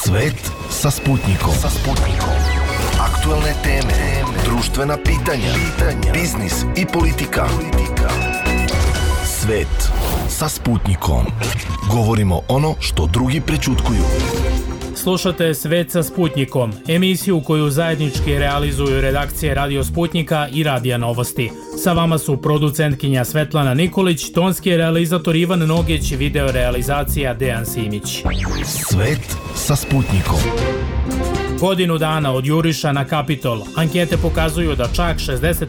Svet sa Sputnikom. Aktuelne teme, društvena pitanja, biznis i politika. Svet sa Sputnikom. Govorimo ono što drugi prećutkuju. Slušate Svet sa Sputnikom, emisiju koju zajednički realizuju redakcije Radio Sputnika i Radija Novosti. Sa vama su producentkinja Svetlana Nikolić, tonski realizator Ivan Nogeć, video realizacija Dejan Simić. Svet sa Sputnikom. Godinu dana od juriša na Kapitol, ankete pokazuju da čak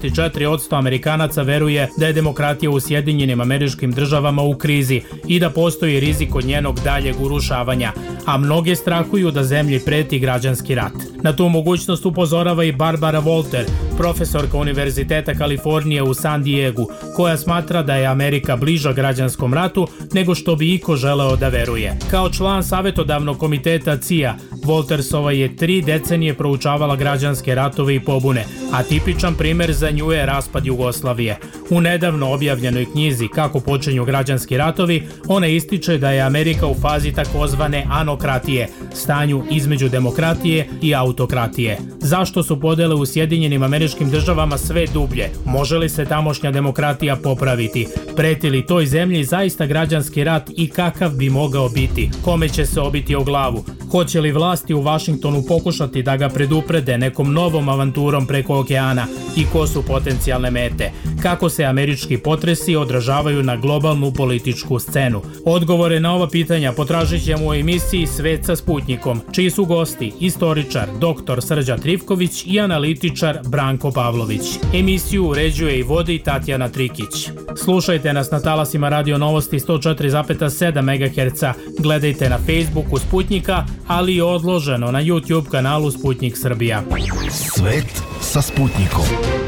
64% Amerikanaca veruje da je demokratija u Sjedinjenim Američkim Državama u krizi i da postoji rizik od njenog daljeg urušavanja, a mnoge strahuju da zemlji preti građanski rat. Na tu mogućnost upozorava i Barbara Walter, profesorka Univerziteta Kalifornije u San Diegu, koja smatra da je Amerika bliža građanskom ratu nego što bi iko želeo da veruje. Kao član savjetodavnog komiteta CIA, Waltersova je 3 decenije proučavala građanske ratove i pobune, a tipičan primer za nju je raspad Jugoslavije. U nedavno objavljenoj knjizi Kako počinju građanski ratovi, ona ističe da je Amerika u fazi takozvane anokratije, stanju između demokratije i autokratije. Zašto su podele u Sjedinjenim Američkim Državama sve dublje? Može li se tamošnja demokratija popraviti? Preti li toj zemlji zaista građanski rat i kakav bi mogao biti? Kome će se obiti o glavu? Hoće li vlasti u Vašingtonu pokušati da ga preduprede nekom novom avanturom preko okeana i ko su potencijalne mete? Kako se američki potresi odražavaju na globalnu političku scenu? Odgovore na ova pitanja potražit ćemo u emisiji Svet sa Sputnikom, čiji su gosti istoričar dr. Srđan Trifković i analitičar Branko Pavlović. Emisiju uređuje i vodi Tatjana Trikić. Slušajte nas na talasima Radio Novosti 104,7 MHz, gledajte na Facebooku Sputnika, ali i odloženo na YouTube kanalu Sputnik Srbija. Svet sa Sputnikom.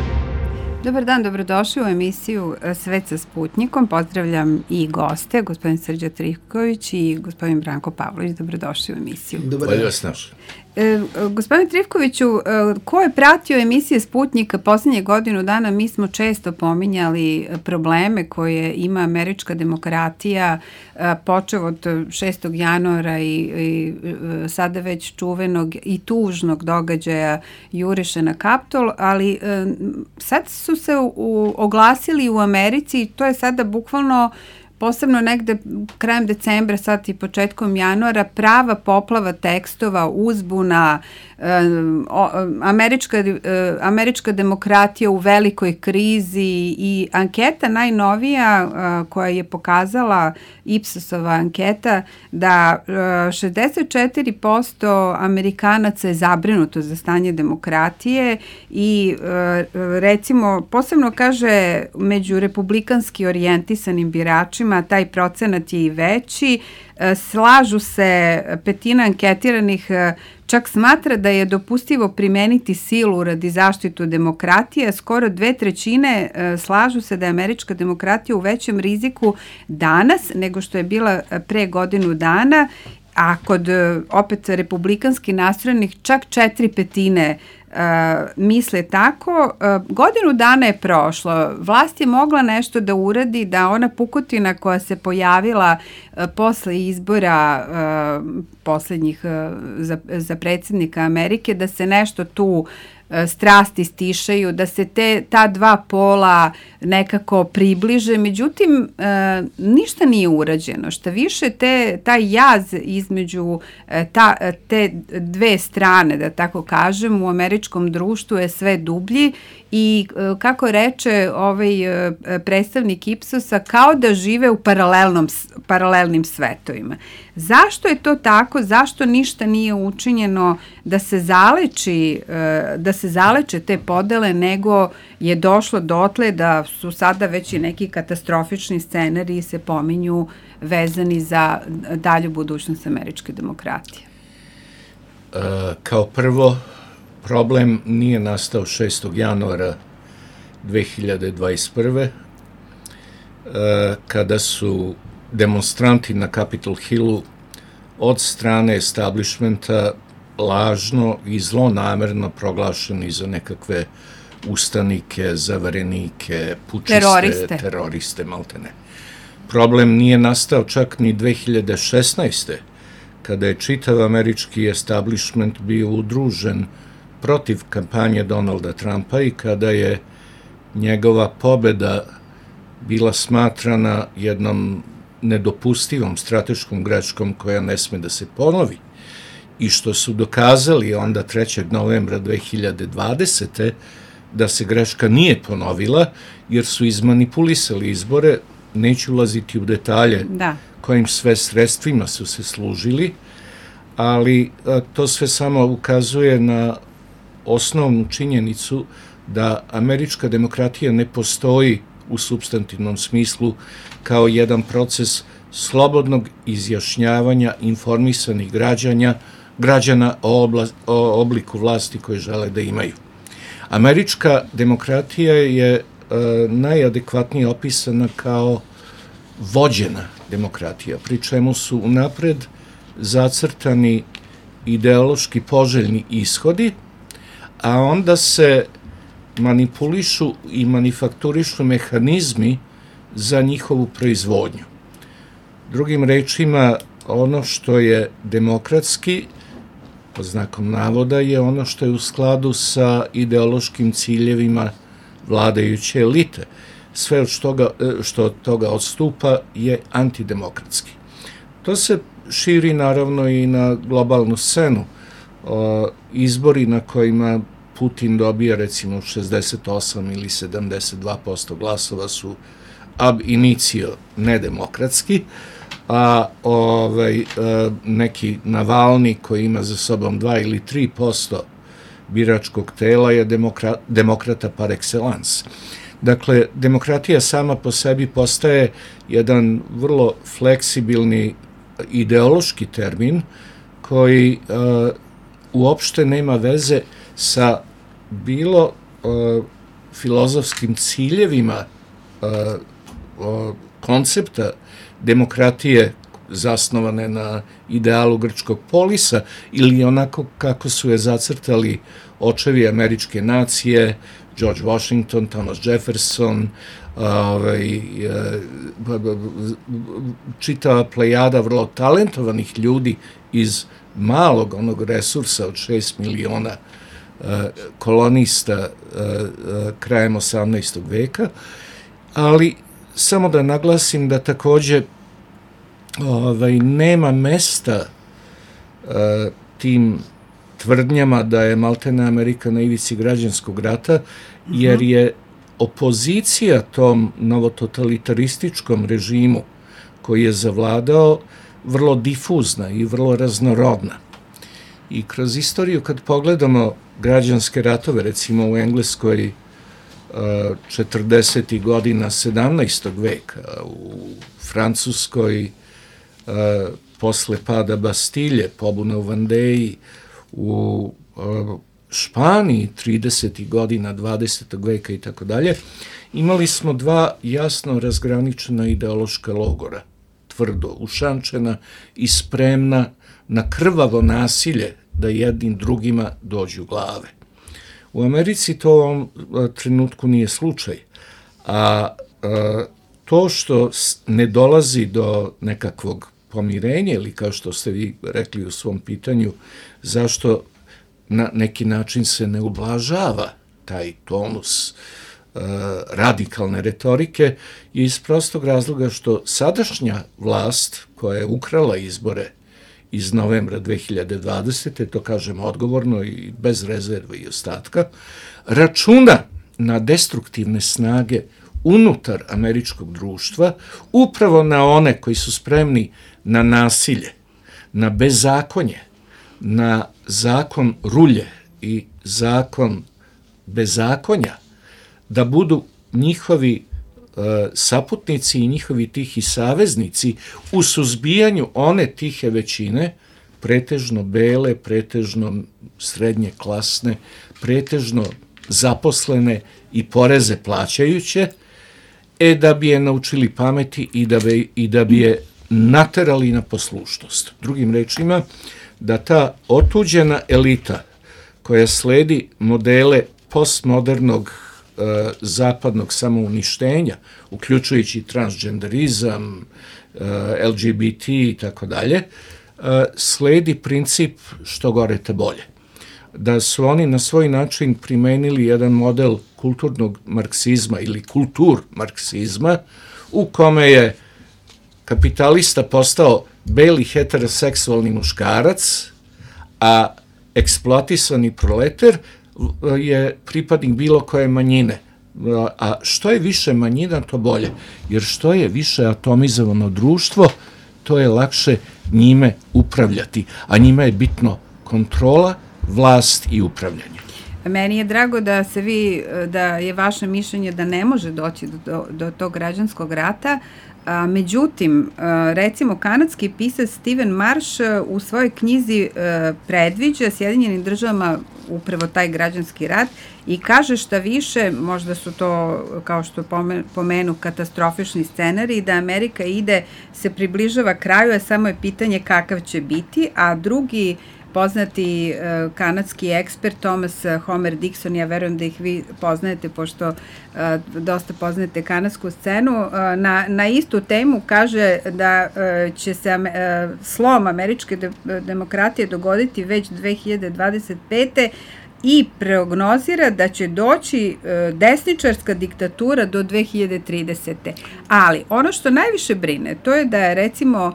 Dobar dan, dobrodošli u emisiju Svet sa Sputnikom. Pozdravljam i goste, gospodin Srđan Trifković i gospodin Branko Pavlović. Dobrodošli u emisiju. Dobar dan. Gospodine Trifkoviću, ko je pratio emisije Sputnika poslednje godinu dana, mi smo često pominjali probleme koje ima američka demokratija, počev od 6. januara i sada već čuvenog i tužnog događaja juriše na Kapitol, ali sad su se oglasili u Americi, to je sada bukvalno posebno negde krajem decembra, sad i početkom januara, prava poplava tekstova, uzbuna, američka demokratija u velikoj krizi i anketa najnovija koja je pokazala, Ipsosova anketa, da 64% Amerikanaca je zabrinuto za stanje demokratije i recimo posebno kaže među republikanski orijentisanim biračima taj procenat je i veći. Slažu se, petina anketiranih čak smatra da je dopustivo primeniti silu radi zaštitu demokratije, skoro 2/3 slažu se da je američka demokratija u većem riziku danas nego što je bila pre godinu dana, a kod opet republikanski nastrojenih čak 4/5 misle tako. Godinu dana je prošlo, vlast je mogla nešto da uradi, da ona pukotina koja se pojavila posle izbora poslednjih za predsjednika Amerike, da se nešto tu strasti stišaju, da se ta dva pola nekako približe, međutim ništa nije urađeno. Šta više, taj jaz između te dve strane, da tako kažem, u američkom društvu je sve dublji i kako reče ovaj predstavnik Ipsosa, kao da žive u paralelnim svetovima. Zašto je to tako? Zašto ništa nije učinjeno da se zaleče te podele, nego je došlo dotle da su sada već i neki katastrofični scenariji se pominju vezani za dalju budućnost američke demokratije? Kao prvo, problem nije nastao 6. januara 2021. Kada su demonstranti na Capitol Hillu od strane establishmenta lažno i zlonamerno proglašeni za nekakve ustanike, zavarenike, pučiste, teroriste maltene. Problem nije nastao čak ni 2016. kada je čitav američki establishment bio udružen protiv kampanje Donalda Trumpa i kada je njegova pobeda bila smatrana jednom nedopustivom strateškom greškom koja ne sme da se ponovi i što su dokazali onda 3. novembra 2020. da se greška nije ponovila jer su izmanipulisali izbore, neću ulaziti u detalje kojim sve sredstvima su se služili, ali to sve samo ukazuje na osnovnu činjenicu da američka demokratija ne postoji u supstantivnom smislu kao jedan proces slobodnog izjašnjavanja informisanih građana o obliku vlasti koje žele da imaju. Američka demokratija je najadekvatnije opisana kao vođena demokratija, pri čemu su unapred zacrtani ideološki poželjni ishodi, a onda se manipulišu i manufakturišu mehanizmi za njihovu proizvodnju. Drugim rečima, ono što je demokratski, pod znakom navoda, je ono što je u skladu sa ideološkim ciljevima vladajuće elite. Sve što od toga odstupa je antidemokratski. To se širi naravno i na globalnu scenu. Izbori na kojima Putin dobija recimo 68 ili 72% glasova su ab initio nedemokratski, a neki Navalni koji ima za sobom 2 ili 3% biračkog tela je demokrata par excellence. Dakle, demokratija sama po sebi postaje jedan vrlo fleksibilni ideološki termin koji uopšte nema veze sa bilo filozofskim ciljevima koncepta demokratije zasnovane na idealu grčkog polisa ili onako kako su je zacrtali očevi američke nacije, George Washington, Thomas Jefferson, čitava plejada vrlo talentovanih ljudi iz malog onog resursa od 6 miliona kolonista krajem 18. veka, ali samo da naglasim da takođe nema mesta tim tvrdnjama da je maltene Amerika na ivici građanskog rata, jer je opozicija tom novototalitarističkom režimu koji je zavladao vrlo difuzna i vrlo raznorodna. I kroz istoriju kad pogledamo građanske ratove, recimo u Engleskoj 40. godina 17. veka, u Francuskoj posle pada Bastilje, pobuna u Vandeji, u Španiji 30. godina 20. veka i tako dalje, imali smo dva jasno razgraničena ideološka logora, tvrdo ušančena i spremna na krvavo nasilje da jednim drugima dođu glave. U Americi to u ovom trenutku nije slučaj, a to što ne dolazi do nekakvog pomirenja ili kao što ste vi rekli u svom pitanju, zašto na neki način se ne ublažava taj tonus radikalne retorike, je iz prostog razloga što sadašnja vlast koja je ukrala izbore iz novembra 2020. to kažem odgovorno i bez rezerve i ostatka, računa na destruktivne snage unutar američkog društva, upravo na one koji su spremni na nasilje, na bezakonje, na zakon rulje i zakon bezakonja, da budu njihovi saputnici i njihovi tihi saveznici u suzbijanju one tihe većine, pretežno bele, pretežno srednje klasne, pretežno zaposlene i poreze plaćajuće, da bi je naučili pameti i da bi je naterali na poslušnost. Drugim rečima, da ta otuđena elita koja sledi modele postmodernog zapadnog samouništenja, uključujući transgenderizam, LGBT i tako dalje, sledi princip što gore te bolje. Da su oni na svoj način primenili jedan model kulturnog marksizma ili kultur marksizma u kome je kapitalista postao beli heteroseksualni muškarac, a eksploatisani proletar je pripadnik bilo koje manjine. A što je više manjina, to bolje. Jer što je više atomizovano društvo, to je lakše njime upravljati. A njima je bitno kontrola, vlast i upravljanje. Meni je drago da je vaše mišljenje da ne može doći do tog građanskog rata. Međutim, recimo, kanadski pisac Steven Marsh u svojoj knjizi predviđa Sjedinjenim državama upravo taj građanski rat i kaže šta više, možda su to, kao što pomenu, katastrofični scenariji, da Amerika se približava kraju, a samo je pitanje kakav će biti, a drugi poznati kanadski ekspert Thomas Homer Dixon, ja verujem da ih vi poznajete, pošto dosta poznajete kanadsku scenu, na istu temu kaže da će se slom američke demokratije dogoditi već 2025. i prognozira da će doći desničarska diktatura do 2030. Ali ono što najviše brine, to je da je recimo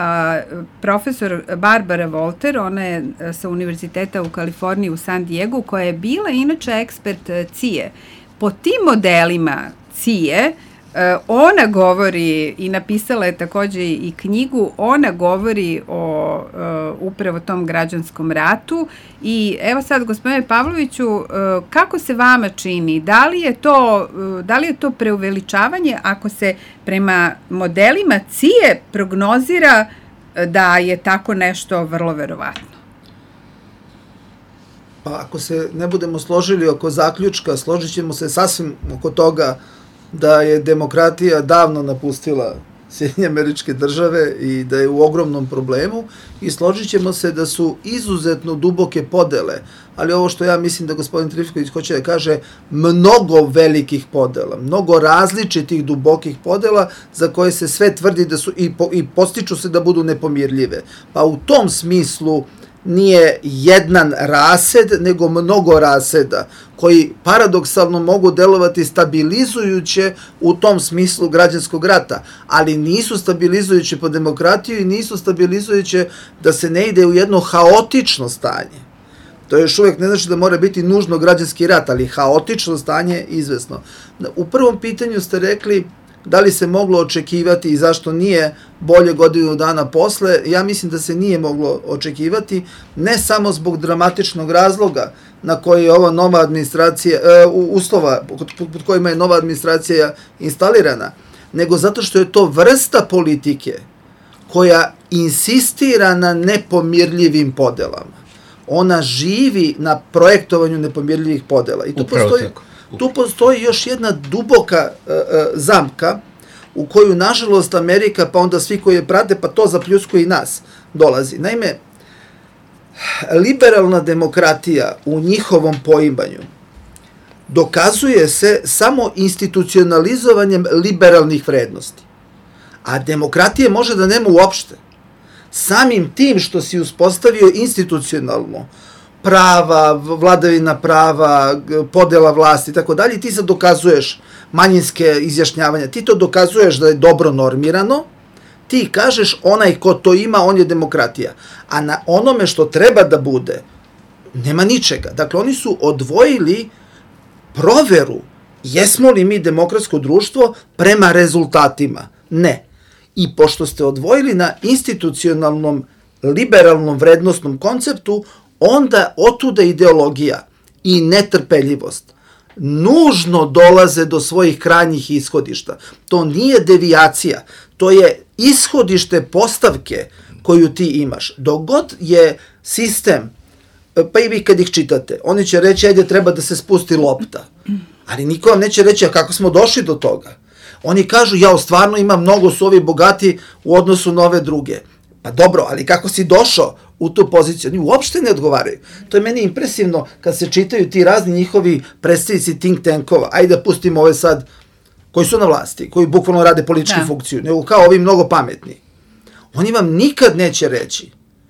profesor Barbara Walter, ona je sa univerziteta u Kaliforniji u San Diegu, koja je bila inače ekspert CIA. Po tim modelima CIA, ona govori i napisala je takođe i knjigu, ona govori o upravo tom građanskom ratu i evo sad, gospodine Pavloviću, kako se vama čini, da li je to preuveličavanje ako se prema modelima CIA prognozira da je tako nešto vrlo verovatno? Pa ako se ne budemo složili oko zaključka, složit ćemo se sasvim oko toga da je demokratija davno napustila Sjedinjene Američke Države i da je u ogromnom problemu i složit ćemo se da su izuzetno duboke podele, ali ovo što ja mislim da gospodin Trifković hoće da kaže, mnogo velikih podela, mnogo različitih dubokih podela za koje se sve tvrdi da su i postiču se da budu nepomirljive. Pa u tom smislu nije jedan rased, nego mnogo raseda, koji paradoksalno mogu delovati stabilizujuće u tom smislu građanskog rata, ali nisu stabilizujuće po demokratiju i nisu stabilizujuće da se ne ide u jedno haotično stanje. To još uvijek ne znači da mora biti nužno građanski rat, ali haotično stanje je izvesno. U prvom pitanju ste rekli da li se moglo očekivati i zašto nije bolje godinu dana posle. Ja mislim da se nije moglo očekivati, ne samo zbog dramatičnog razloga na koji je ova nova administracija, uslova pod kojima je nova administracija instalirana, nego zato što je to vrsta politike koja insistira na nepomirljivim podelama. Ona živi na projektovanju nepomirljivih podela. I tu postoji još jedna duboka zamka u koju, nažalost, Amerika, pa onda svi koji je prate, pa to zapljuskuju i nas, dolazi. Naime, liberalna demokratija u njihovom poimanju dokazuje se samo institucionalizovanjem liberalnih vrednosti. A demokratije može da nema uopšte. Samim tim što si uspostavio institucionalno prava, vladavina prava, podela vlasti i tako dalje, ti sad dokazuješ manjinske izjašnjavanja, ti to dokazuješ da je dobro normirano, ti kažeš onaj ko to ima, on je demokratija. A na onome što treba da bude, nema ničega. Dakle, oni su odvojili proveru jesmo li mi demokratsko društvo prema rezultatima. Ne. I pošto ste odvojili na institucionalnom, liberalnom vrednostnom konceptu, onda otuda ideologija i netrpeljivost nužno dolaze do svojih krajnjih ishodišta. To nije devijacija, to je ishodište postavke koju ti imaš. Dok god je sistem, pa i vi kad ih čitate, oni će reći, ajde, treba da se spusti lopta. Ali niko vam neće reći, a kako smo došli do toga? Oni kažu, ja stvarno imam, mnogo su ovi bogati u odnosu na ove druge. Pa dobro, ali kako si došao u tu poziciju? Oni uopšte ne odgovaraju. To je meni impresivno kad se čitaju ti razni njihovi predstavnici think tankova. Ajde da pustimo ove sad, koji su na vlasti, koji bukvalno rade političku funkciju, nego kao ovi mnogo pametni. Oni vam nikad neće reći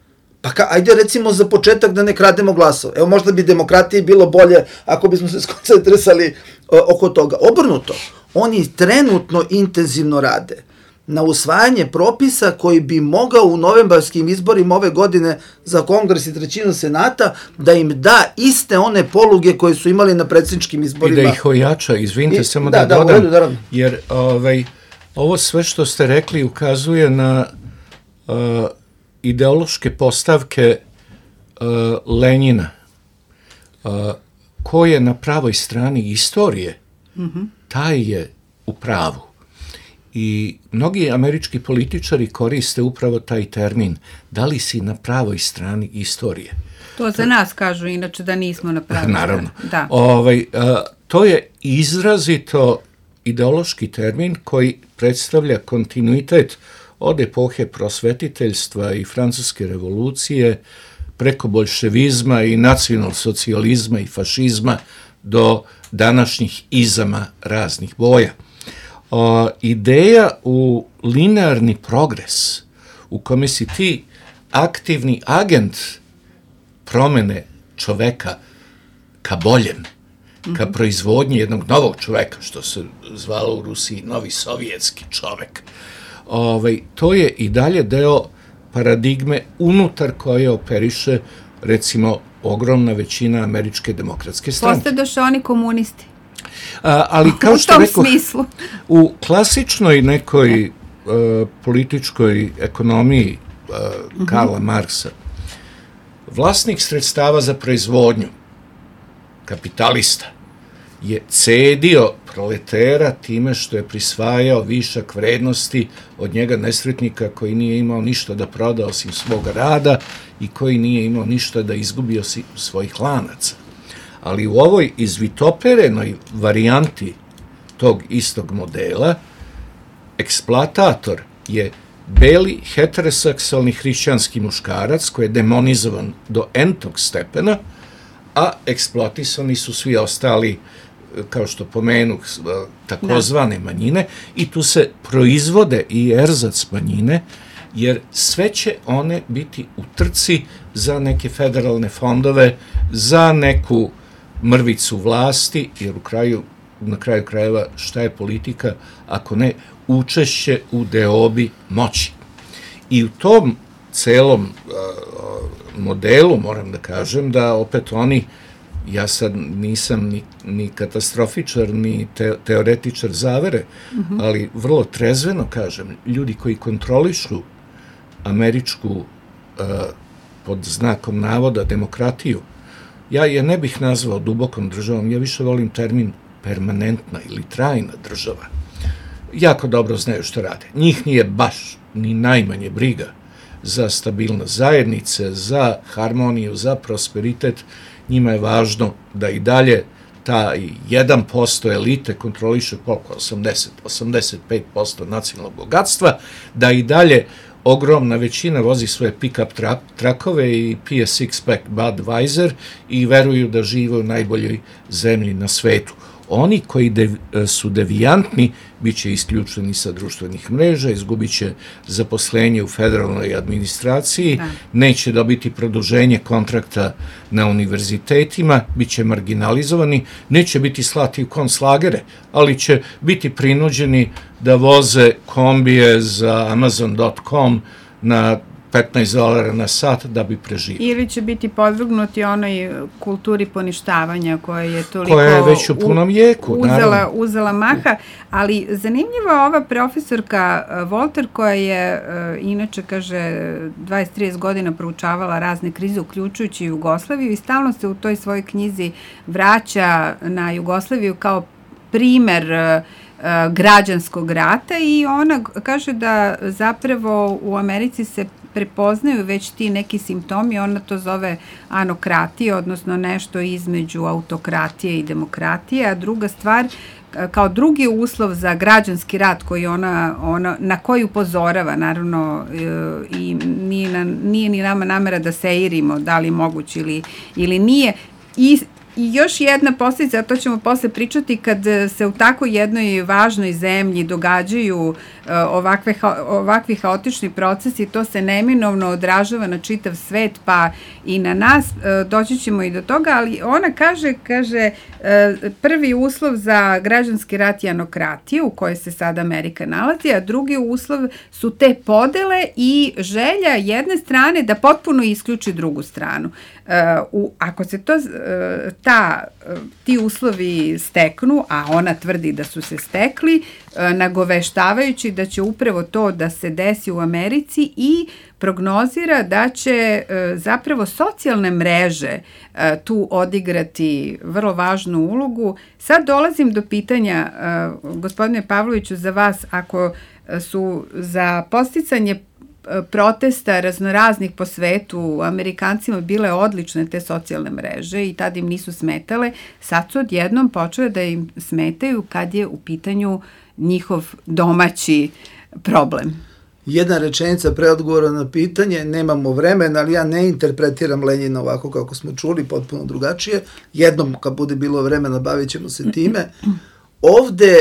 Pa ajde recimo za početak da ne krademo glasove. Evo možda bi demokratiji bilo bolje ako bismo se skoncentrisali oko toga. Obrnuto, oni trenutno intenzivno rade na usvajanje propisa koji bi mogao u novembarskim izborima ove godine za Kongres i trećinu Senata da im da iste one poluge koje su imali na predsjedničkim izborima. I da ih ojača, izvinite samo da dodam, jer ovo sve što ste rekli ukazuje na ideološke postavke Lenjina, ko je na pravoj strani istorije, taj je u pravu. I mnogi američki političari koriste upravo taj termin, da li si na pravoj strani istorije. To za nas kažu, inače da nismo na pravoj strani. Naravno. Da. To je izrazito ideološki termin koji predstavlja kontinuitet od epohe prosvetiteljstva i francuske revolucije preko boljševizma i nacionalsocijalizma i fašizma do današnjih izama raznih boja. Ideja u linearni progres u kome si ti aktivni agent promene čoveka ka boljem, ka proizvodnji jednog novog čoveka, što se zvalo u Rusiji novi sovjetski čovek. To je i dalje deo paradigme unutar koje operiše, recimo, ogromna većina Američke demokratske stranke. Postadoše oni komunisti. Ali kao što rekao, smislu. U klasičnoj nekoj političkoj ekonomiji Karla Marksa, vlasnik sredstava za proizvodnju, kapitalista, je cedio proletera time što je prisvajao višak vrednosti od njega nesretnika koji nije imao ništa da proda osim svoga rada i koji nije imao ništa da izgubi osim svojih lanaca. Ali u ovoj izvitoperenoj varijanti tog istog modela, eksploatator je beli heteroseksualni hrišćanski muškarac koji je demonizovan do entog stepena, a eksploatisani su svi ostali, kao što pomenu, takozvane manjine, i tu se proizvode i erzac manjine, jer sve će one biti u trci za neke federalne fondove, za neku mrvicu vlasti, jer na kraju krajeva šta je politika, ako ne učešće u deobi moći. I u tom celom modelu moram da kažem da opet oni, ja sad nisam ni katastrofičar, ni teoretičar zavere, ali vrlo trezveno kažem, ljudi koji kontrolišu američku, pod znakom navoda, demokratiju, ja je ne bih nazvao dubokom državom, ja više volim termin permanentna ili trajna država. Jako dobro znaju što rade. Njih nije baš ni najmanje briga za stabilnost zajednice, za harmoniju, za prosperitet. Njima je važno da i taj 1% elite kontroliše koliko? 85% nacionalnog bogatstva, da i dalje ogromna većina vozi svoje pick-up trakove i pije six-pack Budweiser i veruju da žive u najboljoj zemlji na svetu. Oni koji su devijantni bit će isključeni sa društvenih mreža, izgubit će zaposlenje u federalnoj administraciji, neće dobiti produženje kontrakta na univerzitetima, bit će marginalizovani, neće biti slati u konclagere, ali će biti prinuđeni da voze kombije za Amazon.com na $15 na sat da bi preživio. Ili će biti podvrgnuti onoj kulturi poništavanja koja je toliko koja je već u punom jeku, uzela maha, ali zanimljiva ova profesorka Volter koja je inače, kaže, 20-30 godina proučavala razne krize, uključujući Jugoslaviju, i stalno se u toj svojoj knjizi vraća na Jugoslaviju kao primer građanskog rata, i ona kaže da zapravo u Americi se prepoznaju već ti neki simptomi, ona to zove anokratija, odnosno nešto između autokratije i demokratije, a druga stvar, kao drugi uslov za građanski rat koji ona na koji upozorava, naravno, i nije ni nama namera da seirimo da li moguće ili nije, i I još jedna posljedica, a to ćemo posle pričati, kad se u tako jednoj važnoj zemlji događaju ovakvi haotični procesi, to se neminovno odražava na čitav svet, pa i na nas, doći ćemo i do toga, ali ona kaže, prvi uslov za građanski rat je anokratija u kojoj se sada Amerika nalazi, a drugi uslov su te podele i želja jedne strane da potpuno isključi drugu stranu. Ako se ti uslovi steknu, a ona tvrdi da su se stekli, nagoveštavajući da će upravo to da se desi u Americi i prognozira da će zapravo socijalne mreže tu odigrati vrlo važnu ulogu. Sad dolazim do pitanja, gospodine Pavloviću, za vas, ako su za podsticanje protesta raznoraznih po svetu Amerikancima bile odlične te socijalne mreže i tad im nisu smetale, sad su odjednom počele da im smetaju kad je u pitanju njihov domaći problem. Jedna rečenica pre odgovora na pitanje, nemamo vremena, ali ja ne interpretiram Lenjina ovako kako smo čuli, potpuno drugačije. Jednom kad bude bilo vremena bavit ćemo se time. Ovde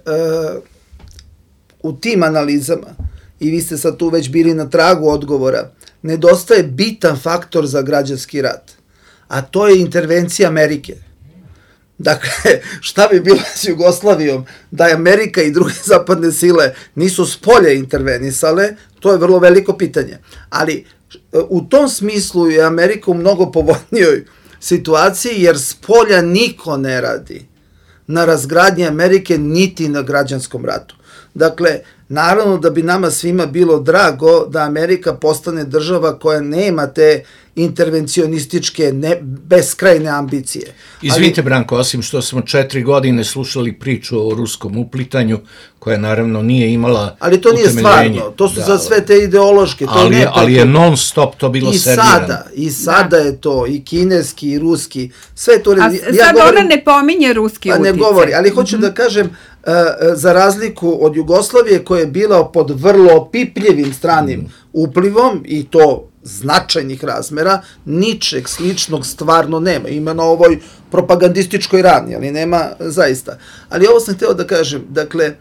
u tim analizama, i vi ste sad tu već bili na tragu odgovora, nedostaje bitan faktor za građanski rat, a to je intervencija Amerike. Dakle, šta bi bilo s Jugoslavijom da je Amerika i druge zapadne sile nisu s polja intervenisale, to je vrlo veliko pitanje. Ali u tom smislu je Amerika u mnogo povoljnijoj situaciji, jer s polja niko ne radi na razgradnji Amerike niti na građanskom ratu. Dakle, naravno da bi nama svima bilo drago da Amerika postane država koja nema te intervencionističke, beskrajne ambicije. Izvinite, Branko, osim što smo 4 godine slušali priču o ruskom uplitanju, koja naravno nije imala utemeljenje. Ali to nije stvarno, to su za sve te ideološke. Ali je non stop to bilo servirano. I sada je to, i kineski, i ruski, sve to. Sad ona ne pominje ruski uticaj. Ne govori, ali hoću da kažem, za razliku od Jugoslavije koja je bila pod vrlo opipljivim stranim uplivom i to značajnih razmera, ničeg sličnog stvarno nema. Ima na ovoj propagandističkoj ravni, ali nema zaista. Ali ovo sam hteo da kažem, dakle,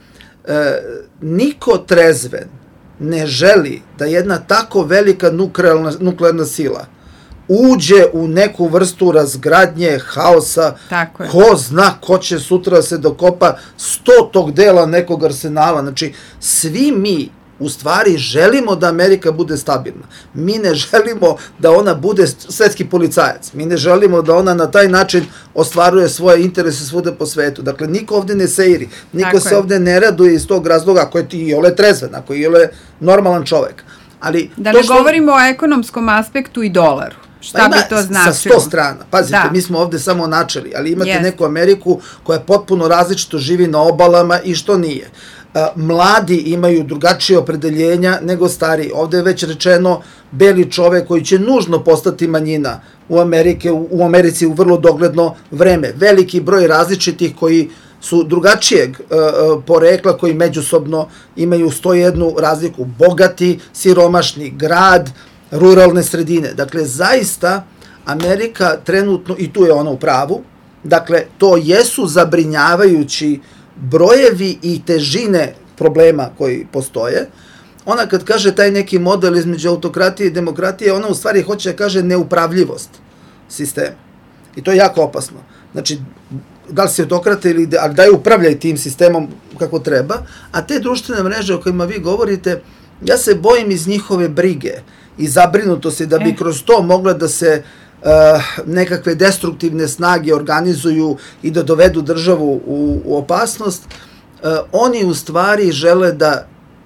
niko trezven ne želi da jedna tako velika nuklearna sila uđe u neku vrstu razgradnje, haosa, ko zna ko će sutra se dokopa 100 dela nekog arsenala. Znači, svi mi u stvari želimo da Amerika bude stabilna. Mi ne želimo da ona bude svetski policajac. Mi ne želimo da ona na taj način ostvaruje svoje interese svuda po svetu. Dakle, niko ovde ne seiri. Niko se ovde ne raduje iz tog razloga ako je ti iole trezven, ako je iole normalan čovek. Ali da ne govorimo o ekonomskom aspektu i dolaru. Šta bi to značilo? Sa 100 strana. Pazite, mi smo ovde samo načeli, ali imate neku Ameriku koja potpuno različito živi na obalama i što nije. Mladi imaju drugačije opredeljenja nego stariji. Ovde je već rečeno beli čovek koji će nužno postati manjina u Americi u vrlo dogledno vreme. Veliki broj različitih koji su drugačijeg porekla, koji međusobno imaju 101 razliku. Bogati, siromašni, grad, ruralne sredine. Dakle, zaista Amerika trenutno, i tu je ona u pravu, dakle, to jesu zabrinjavajući brojevi i težine problema koji postoje. Ona kad kaže taj neki model između autokratije i demokratije, ona u stvari hoće da kaže neupravljivost sistema. I to je jako opasno. Znači, da li si autokrata ili da je upravljaj tim sistemom kako treba, a te društvene mreže o kojima vi govorite, ja se bojim iz njihove brige i zabrinutosti da bi kroz to mogla da se nekakve destruktivne snage organizuju i da dovedu državu u opasnost. Oni u stvari žele da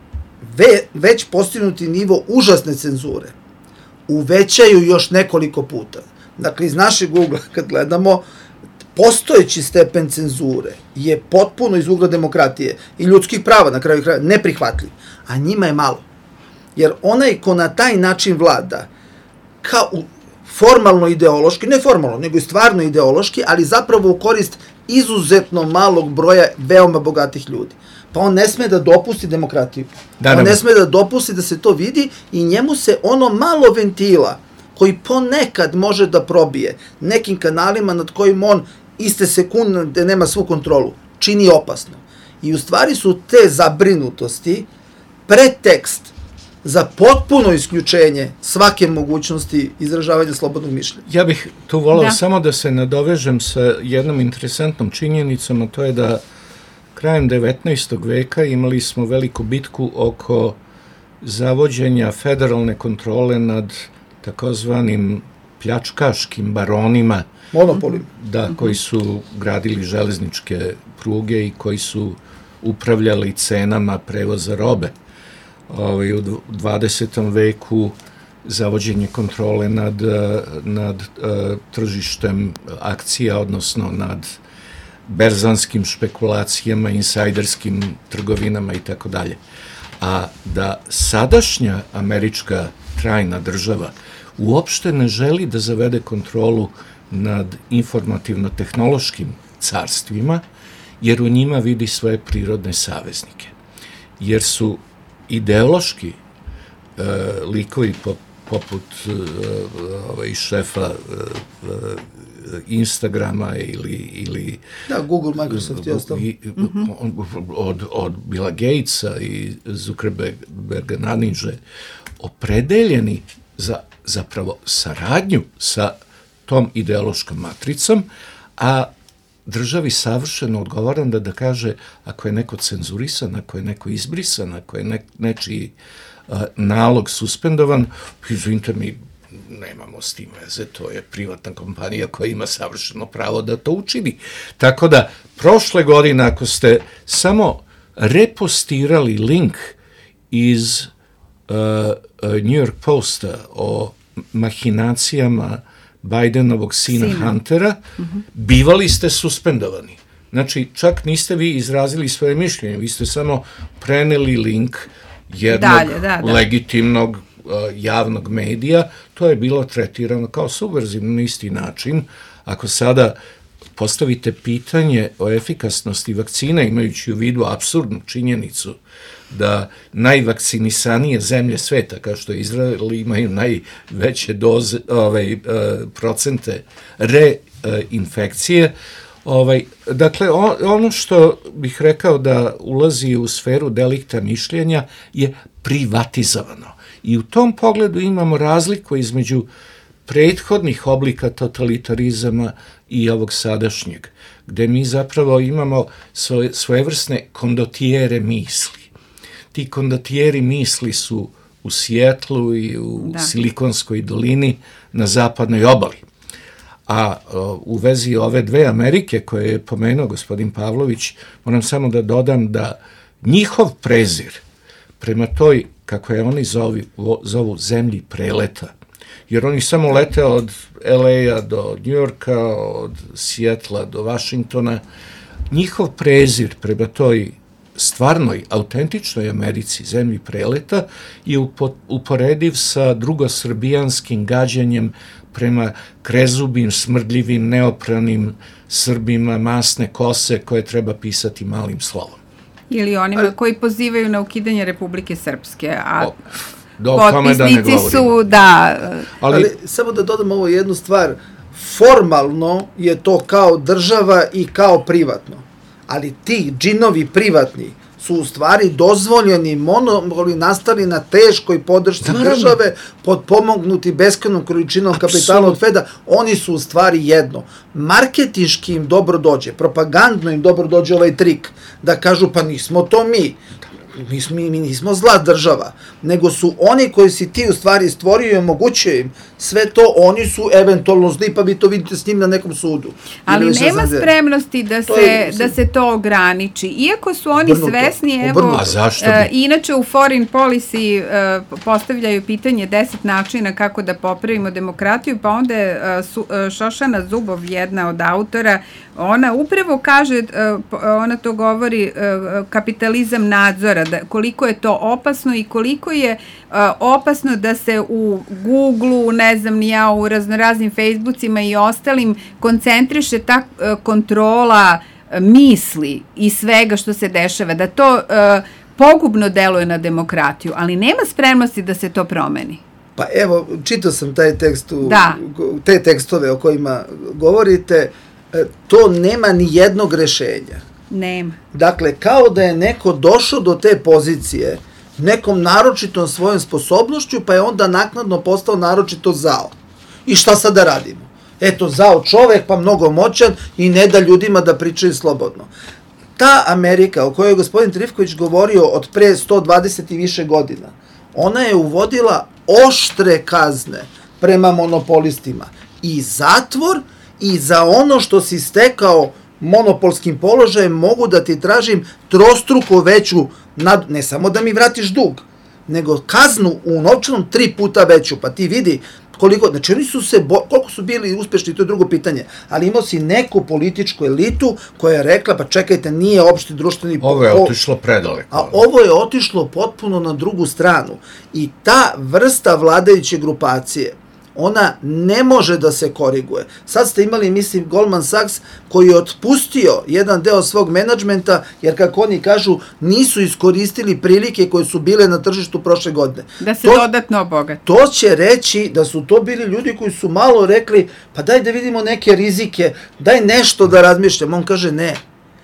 već postignuti nivo užasne cenzure uvećaju još nekoliko puta. Dakle, iz našeg ugla, kad gledamo, postojeći stepen cenzure je potpuno iz ugla demokratije i ljudskih prava, na kraju kraja, neprihvatljiv, a njima je malo. Jer onaj ko na taj način vlada, kao formalno ideološki, ne formalno, nego i stvarno ideološki, ali zapravo u korist izuzetno malog broja veoma bogatih ljudi. Pa on ne sme da dopusti demokratiju. On ne sme da dopusti da se to vidi i njemu se ono malo ventila koji ponekad može da probije nekim kanalima nad kojim on iste sekunde nema svu kontrolu, čini opasno. I u stvari su te zabrinutosti pretekst za potpuno isključenje svake mogućnosti izražavanja slobodnog mišljenja. Ja bih tu volao samo da se nadovežem sa jednom interesantnom činjenicom, a to je da krajem 19. veka imali smo veliku bitku oko zavođenja federalne kontrole nad takozvanim pljačkaškim baronima, monopolima. Da, koji su gradili železničke pruge i koji su upravljali cenama prevoza robe. U 20. veku zavođenje kontrole nad tržištem akcija, odnosno nad berzanskim špekulacijama, insajderskim trgovinama i tako dalje. A da sadašnja američka trajna država uopšte ne želi da zavede kontrolu nad informativno-tehnološkim carstvima, jer u njima vidi svoje prirodne saveznike. Jer su ideološki likovi poput šefa Instagrama ili Google, Microsoft i ostalo. Od Billa Gatesa i Zuckerberga naniže, opredeljeni za zapravo saradnju sa tom ideološkom matricom, a državi savršeno odgovaram da kaže ako je neko cenzurisan, ako je neko izbrisan, ako je nečiji nalog suspendovan, izvinite mi, nemamo s tim veze, to je privatna kompanija koja ima savršeno pravo da to učini. Tako da, prošle godine, ako ste samo repostirali link iz New York Posta o mahinacijama Bidenovog sina Huntera, bivali ste suspendovani. Znači, čak niste vi izrazili svoje mišljenje, vi ste samo preneli link jednog legitimnog javnog medija, to je bilo tretirano kao subverzivno na isti način. Ako sada postavite pitanje o efikasnosti vakcina, imajući u vidu apsurdnu činjenicu da najvakcinisanije zemlje sveta, kao što je Izrael, imaju najveće doze, procente reinfekcije. Dakle, ono što bih rekao da ulazi u sferu delikta mišljenja je privatizovano. I u tom pogledu imamo razliku između prethodnih oblika totalitarizama i ovog sadašnjeg, gde mi zapravo imamo svojevrsne kondotijere misli. Ti kondotijeri misli su u Sijetlu i u Silikonskoj dolini na zapadnoj obali. A u vezi ove dve Amerike koje je pomenuo gospodin Pavlović, moram samo da dodam da njihov prezir prema toj, kako je oni zovu, zemlji preleta, jer oni samo lete od LA-a do Njujorka, od Sijetla do Vašingtona, njihov prezir prema toj stvarnoj, autentičnoj Americi, zemlji preleta, je uporediv sa drugosrbijanskim gađanjem prema krezubim, smrdljivim, neopranim Srbima masne kose koje treba pisati malim slovom. Ili onima koji pozivaju na ukidanje Republike Srpske, a potpisnici su, Ali samo da dodam ovo jednu stvar, formalno je to kao država i kao privatno, ali ti džinovi privatni su u stvari dozvoljeni monopoli nastali na teškoj podršci države, podpomognuti beskanom količinom kapitala od Feda, oni su u stvari jedno. Marketinški im dobro dođe, propagandno im dobro dođe ovaj trik, da kažu pa nismo to mi. Mi nismo zla država, nego su oni koji si ti u stvari stvorio i omogućio im sve to, oni su eventualno zli, pa vi to vidite s njim na nekom sudu. Ali nema spremnosti da se to ograniči. Iako su oni svesni, evo, inače u Foreign Policy postavljaju pitanje 10 načina kako da popravimo demokratiju, pa onda Šošana Zubov, jedna od autora, ona upravo kaže, ona to govori, kapitalizam nadzora, koliko je to opasno i koliko je opasno da se u Google-u, ne znam ni ja, u raznoraznim Facebookima i ostalim koncentriše ta kontrola misli i svega što se dešava, da to pogubno deluje na demokratiju, ali nema spremnosti da se to promeni. Pa evo, čitao sam taj tekst, te tekstove o kojima govorite, to nema ni jednog rešenja. Nema. Dakle, kao da je neko došao do te pozicije nekom naročitom svojom sposobnošću, pa je onda naknadno postao naročito zao. I šta sad da radimo? Eto, zao čovek, pa mnogo moćan i ne da ljudima da pričaju slobodno. Ta Amerika o kojoj je gospodin Trifković govorio od pre 120 i više godina, ona je uvodila oštre kazne prema monopolistima i zatvor i za ono što si stekao monopolskim položajem mogu da ti tražim trostruko veću, ne samo da mi vratiš dug, nego kaznu u novčanom 3 puta veću, pa ti vidi koliko, znači oni su se, koliko su bili uspešni, to je drugo pitanje, ali imao si neku političku elitu koja je rekla, pa čekajte, nije opšti društveni... Ovo je otišlo predaleko. A ovo je otišlo potpuno na drugu stranu i ta vrsta vladajuće grupacije, ona ne može da se koriguje. Sad ste imali, mislim, Goldman Sachs koji je otpustio jedan deo svog menadžmenta, jer kako oni kažu, nisu iskoristili prilike koje su bile na tržištu prošle godine. Da se dodatno obogati. To će reći da su to bili ljudi koji su malo rekli, pa daj da vidimo neke rizike, daj nešto da razmišljamo. On kaže ne.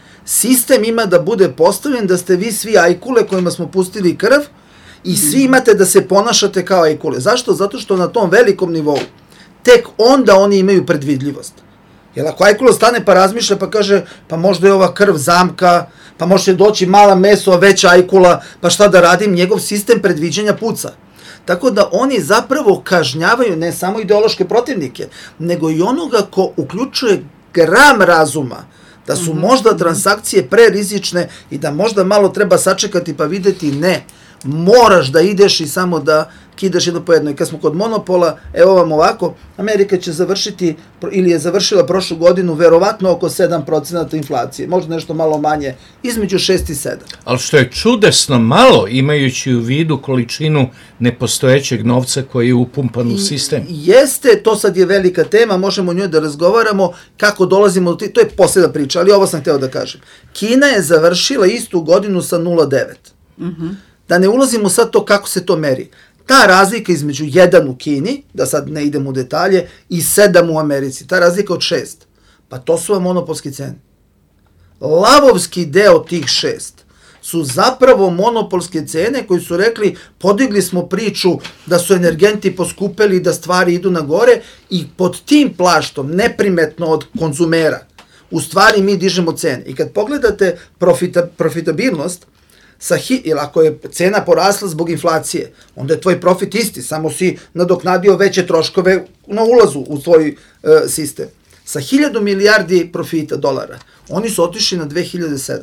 Sistem ima da bude postavljen da ste vi svi ajkule kojima smo pustili krv, i svi imate da se ponašate kao ajkule. Zašto? Zato što na tom velikom nivou tek onda oni imaju predvidljivost. Jer ako ajkula stane pa razmišlja pa kaže pa možda je ova krv zamka, pa može doći mala meso, a veća ajkula, pa šta da radim, njegov sistem predviđanja puca. Tako da oni zapravo kažnjavaju ne samo ideološke protivnike, nego i onoga ko uključuje gram razuma, da su možda transakcije prerizične i da možda malo treba sačekati pa videti ne. Moraš da ideš i samo da kidaš jedno po jedno. I kad smo kod monopola, evo vam ovako, Amerika će završiti, ili je završila prošlu godinu, verovatno oko 7% inflacije, možda nešto malo manje, između 6 i 7. Ali što je čudesno malo, imajući u vidu količinu nepostojećeg novca koji je upumpan u sistem. Jeste, to sad je velika tema, možemo o njoj da razgovaramo, kako dolazimo do to je posljedna priča, ali ovo sam hteo da kažem. Kina je završila istu godinu sa 0,9. Da ne ulazimo sad to kako se to meri. Ta razlika između 1 u Kini, da sad ne idemo u detalje, i 7 u Americi, ta razlika od 6, pa to su vam monopolske cene. Lavovski deo tih 6 su zapravo monopolske cene koji su rekli podigli smo priču da su energenti poskupeli, da stvari idu na gore i pod tim plaštom, neprimetno od konzumera, u stvari mi dižemo cene. I kad pogledate profitabilnost, jer ako je cena porasla zbog inflacije, onda je tvoj profit isti, samo si nadoknadio veće troškove na ulazu u tvoj sistem. Sa 1000 milijardi profita dolara, oni su otišli na 2700.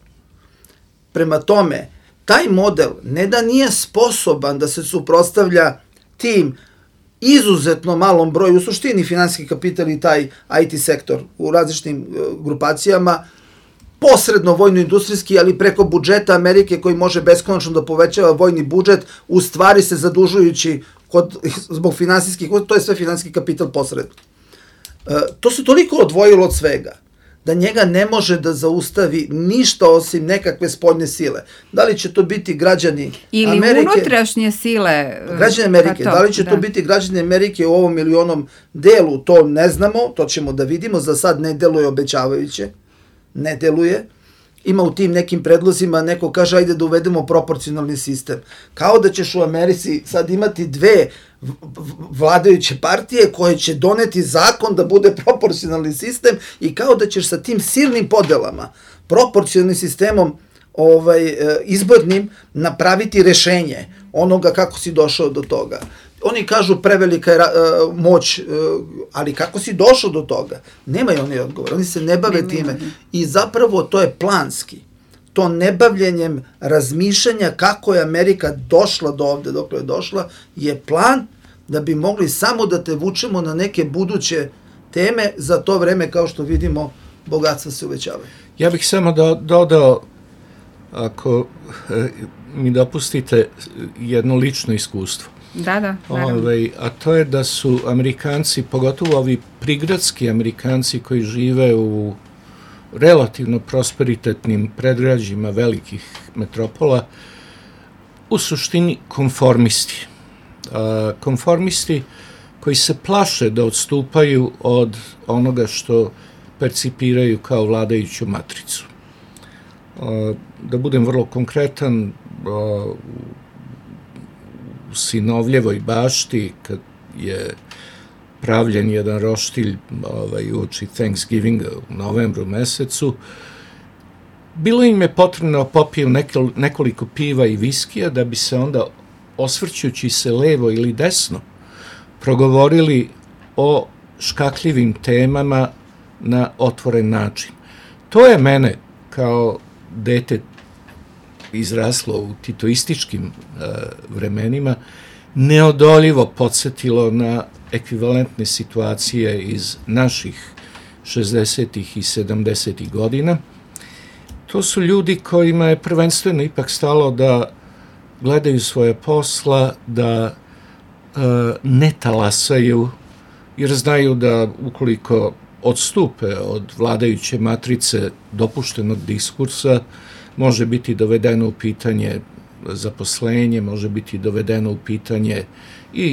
Prema tome, taj model ne da nije sposoban da se suprotstavlja tim izuzetno malom broju, u suštini finansijski kapital i taj IT sektor u različitim grupacijama, posredno vojno-industrijski, ali preko budžeta Amerike koji može beskonačno da povećava vojni budžet, u stvari se zadužujući zbog finansijskih, to je sve finansijski kapital posredno. To se toliko odvojilo od svega, da njega ne može da zaustavi ništa osim nekakve spoljne sile. Da li će to biti građani ili Amerike? Ili unutrašnje sile. Građani Amerike. Da li će to biti građani Amerike u ovom ili onom delu, to ne znamo, to ćemo da vidimo, za sad ne deluje obećavajuće. Ne deluje. Ima u tim nekim predlozima, neko kaže ajde da uvedemo proporcionalni sistem. Kao da ćeš u Americi sad imati dve vladajuće partije koje će doneti zakon da bude proporcionalni sistem i kao da ćeš sa tim silnim podelama, proporcionalnim sistemom izbornim, napraviti rešenje onoga kako si došao do toga. Oni kažu prevelika je moć, ali kako si došao do toga? Nemaju oni odgovor, oni se ne bave time. I zapravo to je planski. To nebavljenjem razmišljanja kako je Amerika došla do ovde, dok je došla, je plan da bi mogli samo da te vučemo na neke buduće teme, za to vreme, kao što vidimo, bogatstva se uvećavaju. Ja bih samo dodao, ako mi dopustite, jedno lično iskustvo. Da. A to je da su Amerikanci, pogotovo ovi prigradski Amerikanci koji žive u relativno prosperitetnim predgrađima velikih metropola, u suštini konformisti. konformisti koji se plaše da odstupaju od onoga što percipiraju kao vladajuću matricu. Da budem vrlo konkretan, u Sinovljevoj bašti, kad je pravljen jedan roštilj uoči Thanksgivinga u novembru mesecu, bilo im je potrebno da popiju nekoliko piva i viskija da bi se onda, osvrćući se levo ili desno, progovorili o škakljivim temama na otvoren način. To je mene kao dete izraslo u titoističkim vremenima neodoljivo podsjetilo na ekvivalentne situacije iz naših 60. i 70. godina. To su ljudi kojima je prvenstveno ipak stalo da gledaju svoje posla, da ne talasaju, jer znaju da ukoliko odstupe od vladajuće matrice dopuštenog diskursa, može biti dovedeno u pitanje zaposlenje, može biti dovedeno u pitanje i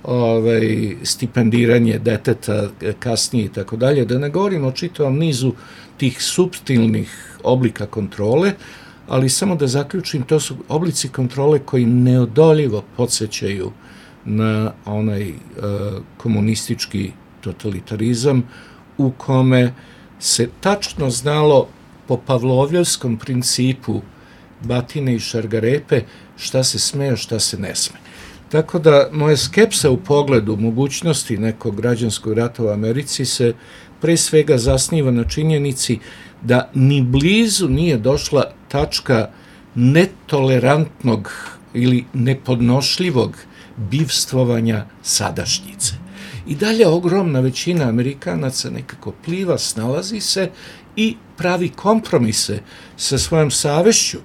stipendiranje deteta kasnije i tako dalje, da ne govorimo o čitavom nizu tih suptilnih oblika kontrole, ali samo da zaključim, to su oblici kontrole koji neodoljivo podsjećaju na onaj komunistički totalitarizam u kome se tačno znalo po pavlovljevskom principu batine i šargarepe šta se sme, a šta se ne sme. Tako da moja skepsa u pogledu mogućnosti nekog građanskog rata u Americi se pre svega zasniva na činjenici da ni blizu nije došla tačka netolerantnog ili nepodnošljivog bivstvovanja sadašnjice. I dalje ogromna većina Amerikanaca nekako pliva, snalazi se i pravi kompromise sa svojom savešću,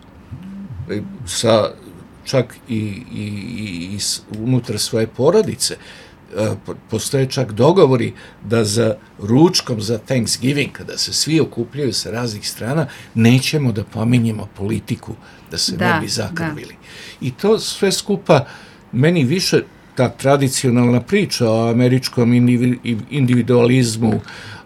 sa čak i unutar svoje porodice. Postoje čak dogovori da za ručkom, za Thanksgiving, kada se svi okupljaju sa raznih strana, nećemo da pominjemo politiku, da se ne bi zakrvili. I to sve skupa meni više ta tradicionalna priča o američkom individualizmu,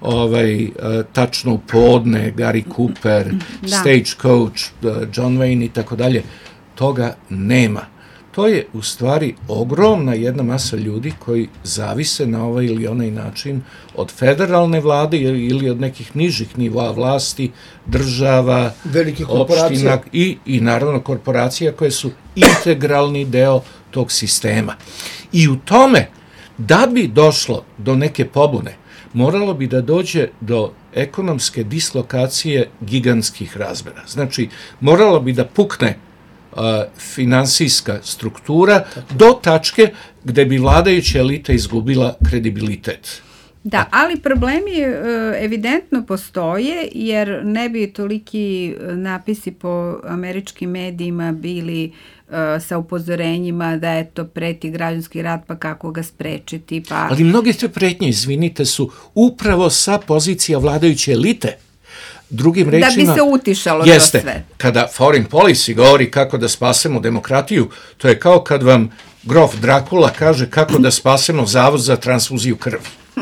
tačno u podne, Gary Cooper, Stagecoach, John Wayne i tako dalje, toga nema. To je u stvari ogromna jedna masa ljudi koji zavise na ovaj ili onaj način od federalne vlade ili od nekih nižih nivoa vlasti, država, opština i naravno korporacija koje su integralni deo tog sistema. I u tome, da bi došlo do neke pobune, moralo bi da dođe do ekonomske dislokacije gigantskih razmera. Znači, moralo bi da pukne finansijska struktura do tačke gde bi vladajuća elita izgubila kredibilitet. Da, ali problemi evidentno postoje, jer ne bi toliki napisi po američkim medijima bili sa upozorenjima da eto preti građanski rat, pa kako ga sprečiti. Ali mnoge te pretnje, izvinite, su upravo sa pozicija vladajuće elite. Drugim rečima, da bi se utišalo to sve. Kada foreign policy govori kako da spasemo demokratiju, to je kao kad vam grof Drakula kaže kako da spasemo zavod za transfuziju krvi.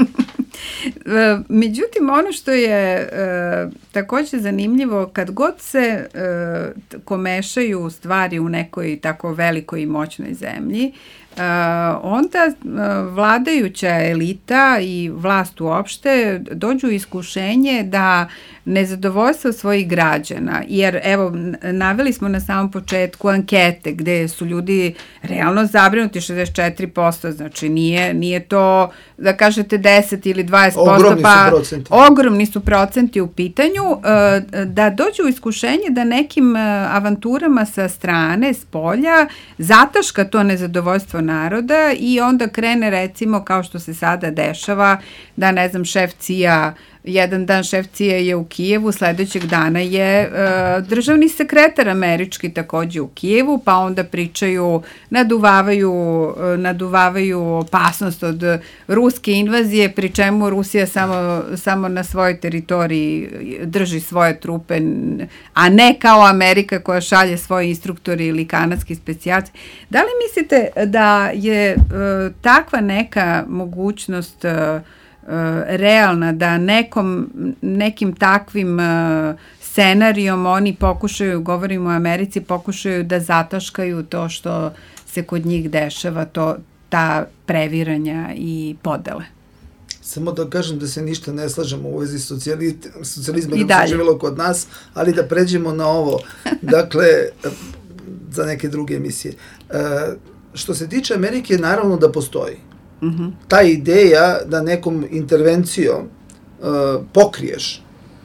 Međutim, ono što je također zanimljivo, kad god se komešaju stvari u nekoj tako velikoj i moćnoj zemlji, onda vladajuća elita i vlast uopšte dođu u iskušenje da nezadovoljstvo svojih građana, jer evo, naveli smo na samom početku ankete gde su ljudi realno zabrinuti 64%, znači nije to da kažete 10 ili 20%, ogromni su procenti u pitanju, da dođu u iskušenje da nekim avanturama sa strane, s polja, zataška to nezadovoljstvo naroda i onda krene, recimo, kao što se sada dešava, da, ne znam, šef CIA jedan dan šef CIA je u Kijevu, sledećeg dana je državni sekretar američki takođe u Kijevu, pa onda pričaju, naduvavaju opasnost od ruske invazije, pri čemu Rusija samo na svojoj teritoriji drži svoje trupe, a ne kao Amerika koja šalje svoje instruktori ili kanadski specijalci. Da li mislite da je takva neka mogućnost realna, da nekim takvim scenarijom oni pokušaju, govorimo o Americi, pokušaju da zataškaju to što se kod njih dešava, ta previranja i podele? Samo da kažem da se ništa ne slažemo u vezi socijalizma da se živjelo kod nas, ali da pređemo na ovo, dakle, za neke druge emisije. Što se tiče Amerike, naravno da postoji. Ta ideja da nekom intervencijom pokriješ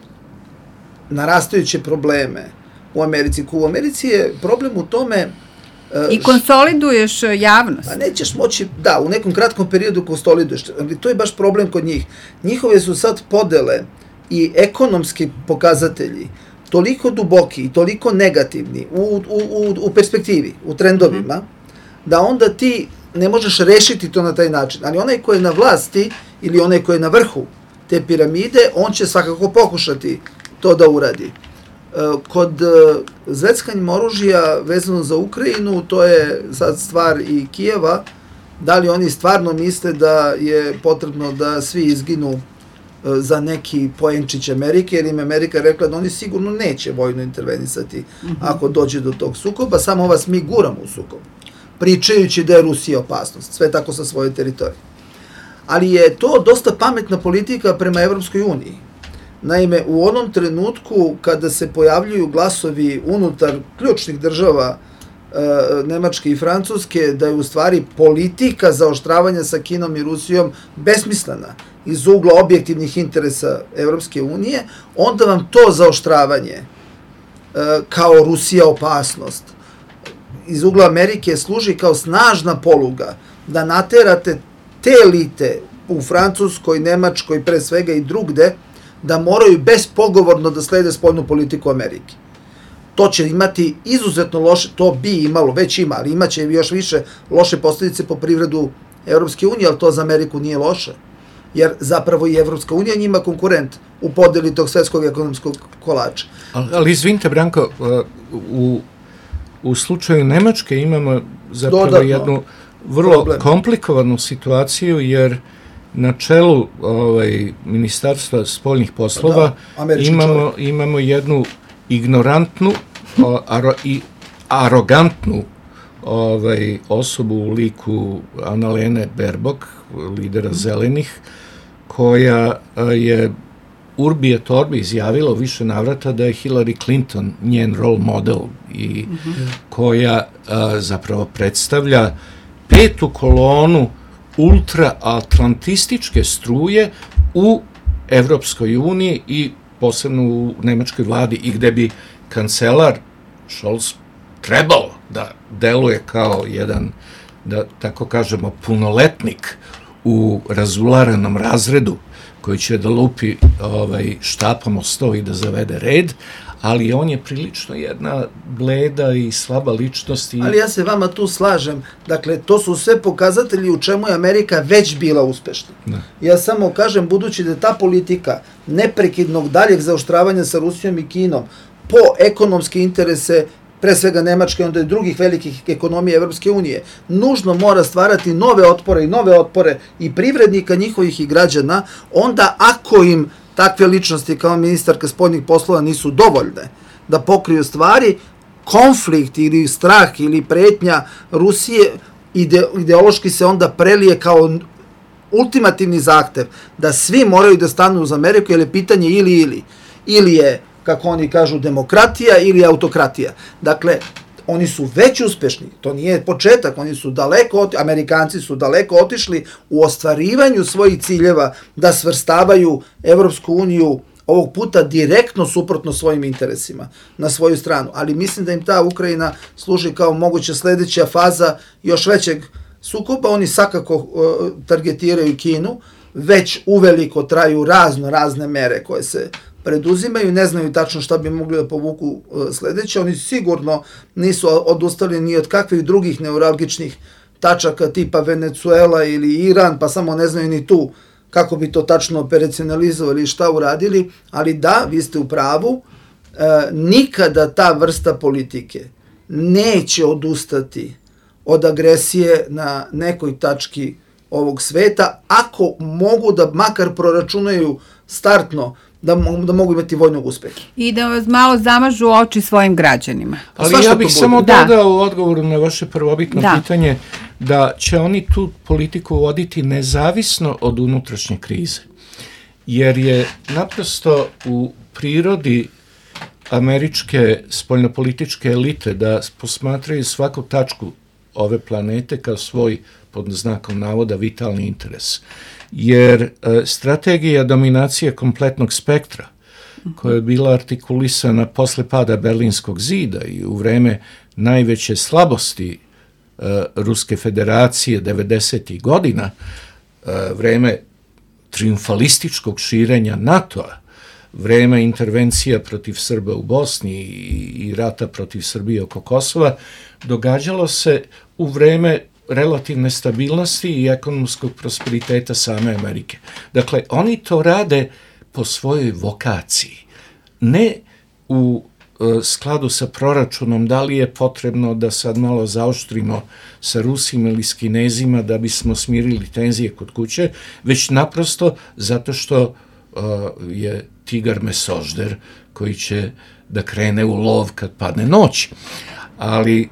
narastajuće probleme u Americi. U Americi je problem u tome i konsoliduješ javnost. A nećeš moći, u nekom kratkom periodu konsoliduješ, ali to je baš problem kod njih. Njihove su sad podele i ekonomski pokazatelji toliko duboki i toliko negativni u perspektivi, u trendovima, da onda ti ne možeš rešiti to na taj način. Ali onaj ko je na vlasti ili onaj ko je na vrhu te piramide, on će svakako pokušati to da uradi. Kod zveckanjem oružja vezano za Ukrajinu, to je sad stvar i Kijeva, da li oni stvarno misle da je potrebno da svi izginu za neki poenčić Amerike, jer im Amerika rekla da oni sigurno neće vojno intervenisati ako dođe do tog sukoba, samo vas mi guramo u sukob, pričajući da je Rusija opasnost, sve tako sa svoje teritorije. Ali je to dosta pametna politika prema Evropskoj uniji. Naime, u onom trenutku kada se pojavljuju glasovi unutar ključnih država Nemačke i Francuske, da je u stvari politika zaoštravanja sa Kinom i Rusijom besmislena iz ugla objektivnih interesa Evropske unije, onda vam to zaoštravanje kao Rusija opasnost iz ugla Amerike služi kao snažna poluga da naterate te elite u Francuskoj, Nemačkoj, pre svega i drugde, da moraju bespogovorno da slede spoljnu politiku Amerike. To će imati izuzetno loše, to bi imalo, već ima, ali imaće još više loše posljedice po privredu Evropske unije, ali to za Ameriku nije loše. Jer zapravo i Evropska unija njima konkurent u podeli tog svetskog ekonomskog kolača. Ali izvinite, Branko, u slučaju Nemačke imamo zapravo jednu vrlo komplikovanu situaciju, jer na čelu Ministarstva spoljnih poslova imamo jednu ignorantnu i arogantnu osobu u liku Annalene Baerbock, lidera Zelenih, koja je urbi et orbi izjavila u više navrata da je Hillary Clinton njen role model i koja zapravo predstavlja petu kolonu ultraatlantističke struje u Evropskoj uniji i posebno u nemačkoj vladi, i gde bi kancelar Scholz trebao da deluje kao jedan, da tako kažemo, punoletnik u razularenom razredu koji će da lupi štapom o sto i da zavede red, ali on je prilično jedna bleda i slaba ličnost. Ali ja se vama tu slažem. Dakle, to su sve pokazatelji u čemu je Amerika već bila uspešna. Ja samo kažem, budući da ta politika neprekidnog daljeg zaoštravanja sa Rusijom i Kinom po ekonomske interese, pre svega Nemačke, onda i drugih velikih ekonomija Evropske unije, nužno mora stvarati nove otpore i privrednika njihovih i građana, onda ako im takve ličnosti kao ministarka spoljnih poslova nisu dovoljne da pokriju stvari, konflikt ili strah ili pretnja Rusije ideološki se onda prelije kao ultimativni zahtev da svi moraju da stanu uz Ameriku, jer je pitanje ili. Ili je, kako oni kažu, demokratija ili autokratija. Dakle, oni su već uspešni, to nije početak, Amerikanci su daleko otišli u ostvarivanju svojih ciljeva da svrstavaju Evropsku uniju ovog puta direktno suprotno svojim interesima na svoju stranu. Ali mislim da im ta Ukrajina služi kao moguća sledeća faza još većeg sukoba. Oni svakako targetiraju Kinu, već uveliko traju razne mere koje se preduzimaju, ne znaju tačno šta bi mogli da povuku sledeće. Oni sigurno nisu odustali ni od kakvih drugih neuralgičnih tačaka tipa Venezuela ili Iran, pa samo ne znaju ni tu kako bi to tačno operacionalizovali i šta uradili, ali da, vi ste u pravu, nikada ta vrsta politike neće odustati od agresije na nekoj tački ovog sveta, ako mogu da makar proračunaju startno da mogu imati vojnog uspeha. I da vas malo zamažu oči svojim građanima. Ali ja bih samo dodao u odgovoru na vaše prvobitno pitanje da će oni tu politiku voditi nezavisno od unutrašnje krize. Jer je naprosto u prirodi američke spoljnopolitičke elite da posmatraju svaku tačku ove planete kao svoj, pod znakom navoda, vitalni interes. Jer strategija dominacije kompletnog spektra, koja je bila artikulisana posle pada Berlinskog zida i u vreme najveće slabosti Ruske federacije 90. godina, vreme triumfalističkog širenja NATO-a, vreme intervencija protiv Srba u Bosni i rata protiv Srbije oko Kosova, događalo se u vreme relativne stabilnosti i ekonomskog prosperiteta same Amerike. Dakle, oni to rade po svojoj vokaciji. Ne u skladu sa proračunom, da li je potrebno da sad malo zaoštrimo sa Rusima ili s Kinezima da bismo smirili tenzije kod kuće, već naprosto zato što je tigar mesožder koji će da krene u lov kad padne noć. Ali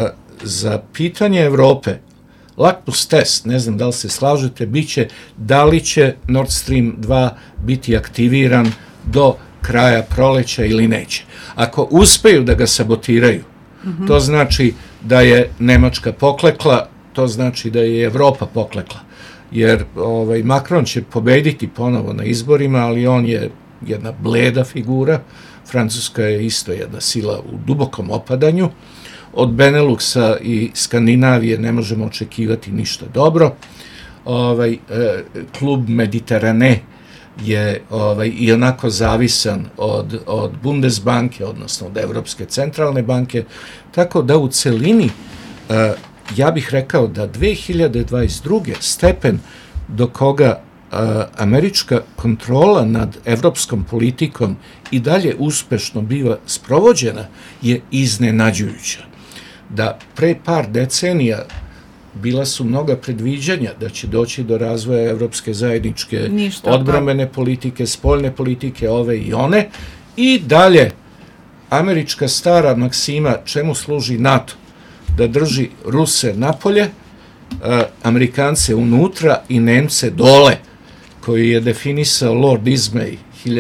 za pitanje Evrope, lakmus test, ne znam da li se slažete, biće da li će Nord Stream 2 biti aktiviran do kraja proleća ili neće. Ako uspeju da ga sabotiraju, to znači da je Nemačka poklekla, to znači da je Evropa poklekla. Jer Macron će pobediti ponovo na izborima, ali on je jedna bleda figura, Francuska je isto jedna sila u dubokom opadanju, od Beneluxa i Skandinavije ne možemo očekivati ništa dobro. Klub Mediterane je i onako zavisan od Bundesbanke, odnosno od Evropske centralne banke, tako da u celini ja bih rekao da 2022. stepen do koga američka kontrola nad evropskom politikom i dalje uspešno biva sprovođena je iznenađujuća. Da pre par decenija bila su mnoga predviđanja da će doći do razvoja evropske zajedničke odbrambene politike, spoljne politike, ove i one, i dalje američka stara maksima čemu služi NATO, da drži Ruse napolje, Amerikance unutra i Nemce dole, koji je definisao Lord Ismay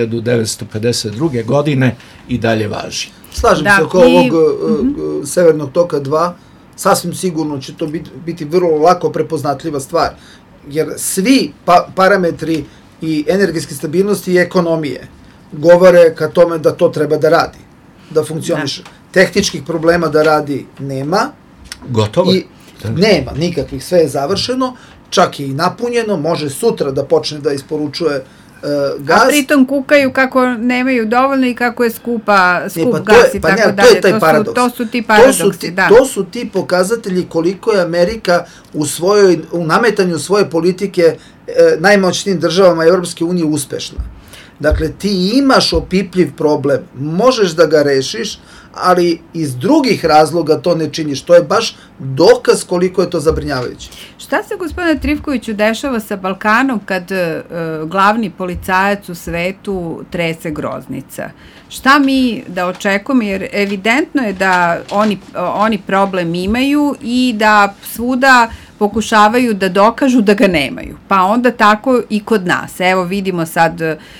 1952. godine i dalje važi. Slažem se oko ovog Severnog toka 2, sasvim sigurno će to biti vrlo lako prepoznatljiva stvar, jer svi parametri i energetske stabilnosti i ekonomije govore ka tome da to treba da radi, da funkcioniše. Tehničkih problema da radi nema. Gotovo. Nema nikakvih, sve je završeno, čak je i napunjeno, može sutra da počne da isporučuje gas. A pritom kukaju kako nemaju dovoljno i kako je skup gas i tako dalje. To je taj paradoks. To su ti paradoksi, da. To su ti pokazatelji koliko je Amerika u nametanju svoje politike najmoćnijim državama Evropske unije uspešna. Dakle, ti imaš opipljiv problem, možeš da ga rešiš, ali iz drugih razloga to ne činiš. To je baš dokaz koliko je to zabrinjavajuće. Šta se, gospodine Trifkoviću, dešava sa Balkanom kad glavni policajac u svetu trese groznica? Šta mi da očekujemo, jer evidentno je da oni problem imaju i da svuda pokušavaju da dokažu da ga nemaju. Pa onda tako i kod nas. Evo vidimo sad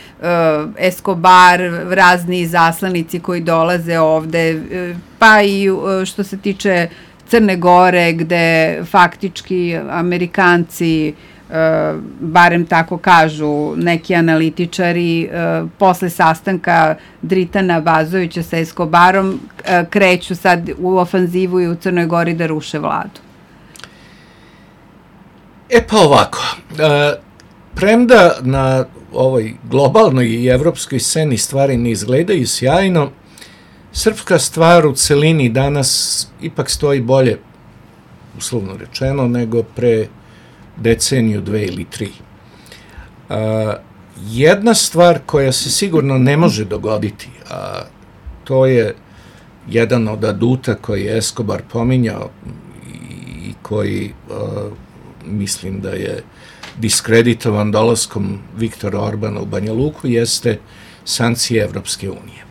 Escobar, razni zaslanici koji dolaze ovde, pa i što se tiče Crne Gore, gde faktički Amerikanci, barem tako kažu neki analitičari, posle sastanka Dritana Bazovića sa Escobarom, kreću sad u ofanzivu i u Crnoj Gori da ruše vladu. Pa ovako, Premda na ovoj globalnoj i evropskoj sceni stvari ne izgledaju sjajno, srpska stvar u celini danas ipak stoji bolje, uslovno rečeno, nego pre deceniju, 2 ili 3. Jedna stvar koja se sigurno ne može dogoditi, a to je jedan od aduta koji je Escobar pominjao i koji mislim da je diskreditovan dolaskom Viktora Orbana u Banja Luku, jeste sankcije Evropske unije.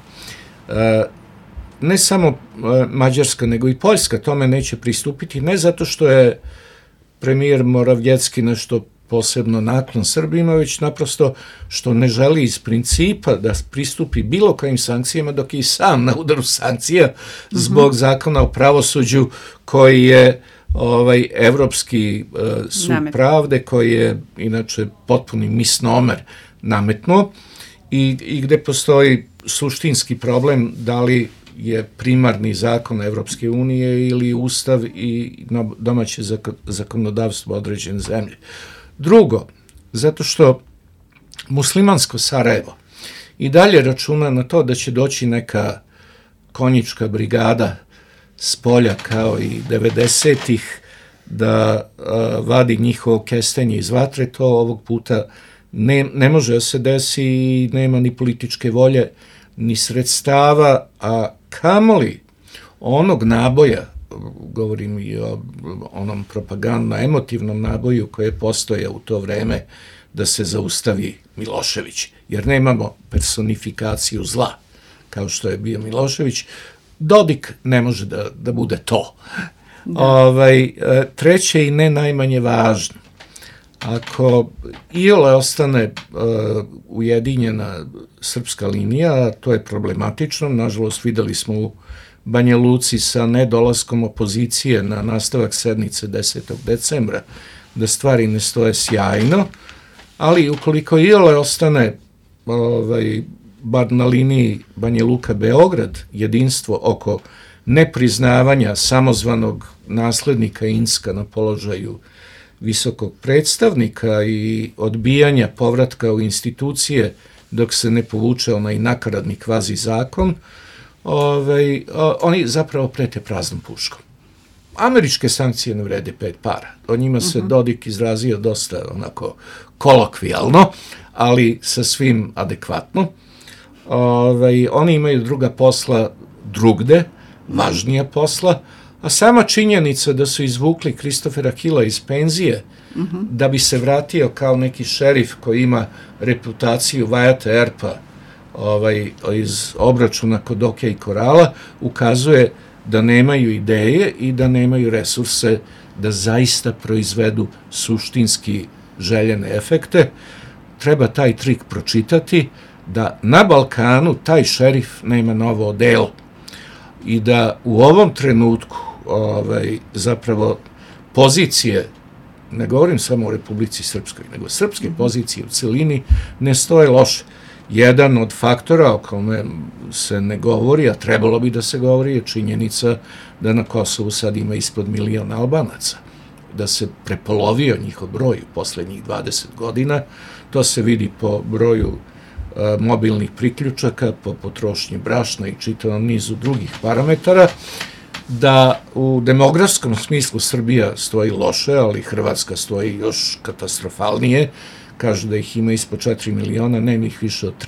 Ne samo Mađarska, nego i Poljska tome neće pristupiti, ne zato što je premijer Moravjecki nešto posebno naklon Srbima, već naprosto što ne želi iz principa da pristupi bilo kojim sankcijama, dok je i sam na udaru sankcija zbog zakona o pravosuđu koji je Evropski sud pravde, koji je inače potpuni misnomer nametnuo i gde postoji suštinski problem da li je primarni zakon Evropske unije ili ustav i domaće zakonodavstvo određene zemlje. Drugo, zato što muslimansko Sarajevo i dalje računa na to da će doći neka konjička brigada s polja kao i 90-ih da vadi njihovo kestenje iz vatre, to ovog puta ne može da se desi i nema ni političke volje, ni sredstava, a kamoli onog naboja, govorim i o onom propagandno-emotivnom naboju koji je postojao u to vreme da se zaustavi Milošević, jer nemamo personifikaciju zla kao što je bio Milošević. Dodik ne može da bude to. Treće i ne najmanje važno, ako iole ostane ujedinjena srpska linija, to je problematično, nažalost videli smo u Banja Luci sa nedolaskom opozicije na nastavak sednice 10. decembra, da stvari ne stoje sjajno, ali ukoliko iole ostane bar na liniji Banja Luka-Beograd jedinstvo oko nepriznavanja samozvanog naslednika Inska na položaju visokog predstavnika i odbijanja povratka u institucije dok se ne povuče onaj nakaradni kvazi zakon, oni zapravo prete praznom puškom. Američke sankcije ne vrede 5 para. O njima se Dodik izrazio dosta onako kolokvijalno, ali sa svim adekvatno. Oni imaju druga posla drugde, važnija posla, a sama činjenica da su izvukli Kristofera Hilla iz penzije, da bi se vratio kao neki šerif koji ima reputaciju Vajata Erpa iz obračuna kod Oke i Korala, ukazuje da nemaju ideje i da nemaju resurse da zaista proizvedu suštinski željene efekte. Treba taj trik pročitati, da na Balkanu taj šerif nema novo odelo i da u ovom trenutku zapravo pozicije, ne govorim samo o Republici Srpskoj, nego srpske pozicije u celini ne stoje loše. Jedan od faktora o kome se ne govori, a trebalo bi da se govori, je činjenica da na Kosovu sad ima ispod 1 milion Albanaca, da se prepolovio njihov broj u poslednjih 20 godina. To se vidi po broju mobilnih priključaka, po potrošnji brašna i čitavom nizu drugih parametara, da u demografskom smislu Srbija stoji loše, ali Hrvatska stoji još katastrofalnije. Kažu da ih ima ispod 4 miliona, nema ih više od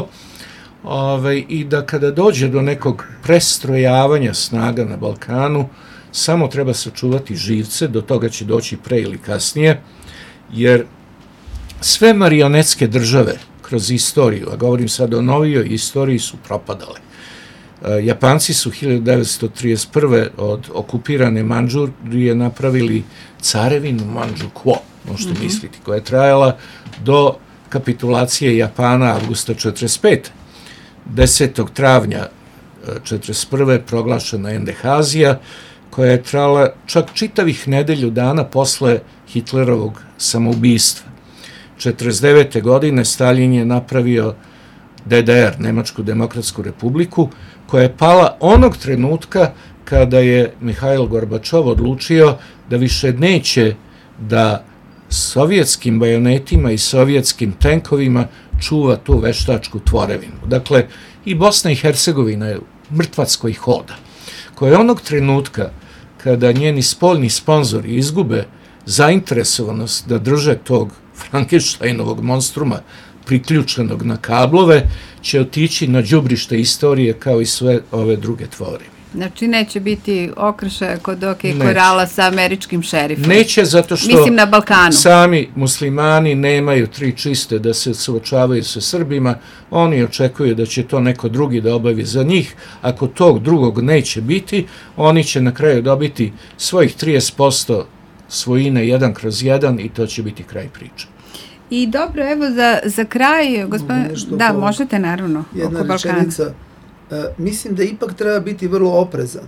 3,5. I da kada dođe do nekog prestrojavanja snaga na Balkanu, samo treba sačuvati živce, do toga će doći pre ili kasnije, jer sve marionetske države kroz istoriju, a govorim sad o novijoj istoriji, su propadale. Japanci su 1931. od okupirane Mandžurije napravili carevinu Mandžukuo, možete misliti, koja je trajala do kapitulacije Japana avgusta 1945. 10. travnja 1941. proglašena Endehazija, koja je trajala čak čitavih nedelju dana posle Hitlerovog samoubistva. 1949. godine Stalin je napravio DDR, Nemačku demokratsku republiku, koja je pala onog trenutka kada je Mihajl Gorbačov odlučio da više neće da sovjetskim bajonetima i sovjetskim tenkovima čuva tu veštačku tvorevinu. Dakle, i Bosna i Hercegovina je mrtvac koji hoda, koja onog trenutka kada njeni spoljni sponzori izgube zainteresovanost da drže tog Frankensteinovog monstruma priključenog na kablove, će otići na đubrište istorije kao i sve ove druge tvorevine. Znači neće biti okršaja kod oke korala sa američkim šerifom. Neće, zato što mislim na Balkanu. Sami muslimani nemaju tri čiste da se suočavaju sa Srbima, oni očekuju da će to neko drugi da obavi za njih. Ako tog drugog neće biti, oni će na kraju dobiti svojih 30% svojine 1/1 i to će biti kraj priče. I dobro, evo za kraj, gospodine, da, možete naravno. Jedna rečenica. Mislim da ipak treba biti vrlo oprezan.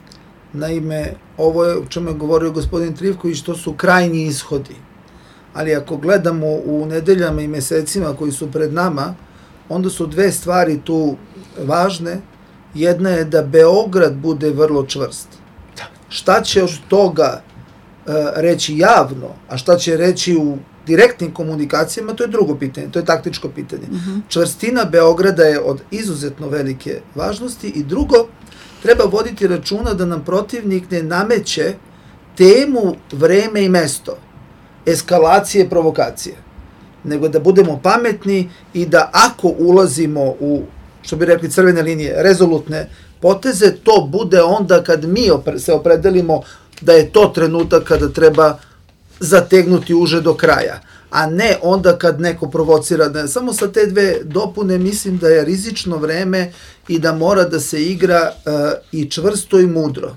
Naime, ovo je o čemu je govorio gospodin Trivković, to su krajnji ishodi. Ali ako gledamo u nedeljama i mesecima koji su pred nama, onda su dve stvari tu važne. Jedna je da Beograd bude vrlo čvrst. Šta će od toga reći javno, a šta će reći u direktnim komunikacijama, to je drugo pitanje, to je taktičko pitanje. Čvrstina Beograda je od izuzetno velike važnosti i drugo, treba voditi računa da nam protivnik ne nameće temu, vreme i mesto, eskalacije, provokacije, nego da budemo pametni i da ako ulazimo u, što bi rekli, crvene linije, rezolutne poteze, to bude onda kad mi se opredelimo da je to trenutak kada treba zategnuti uže do kraja, a ne onda kad neko provocira. Samo sa te dve dopune mislim da je rizično vreme i da mora da se igra i čvrsto i mudro.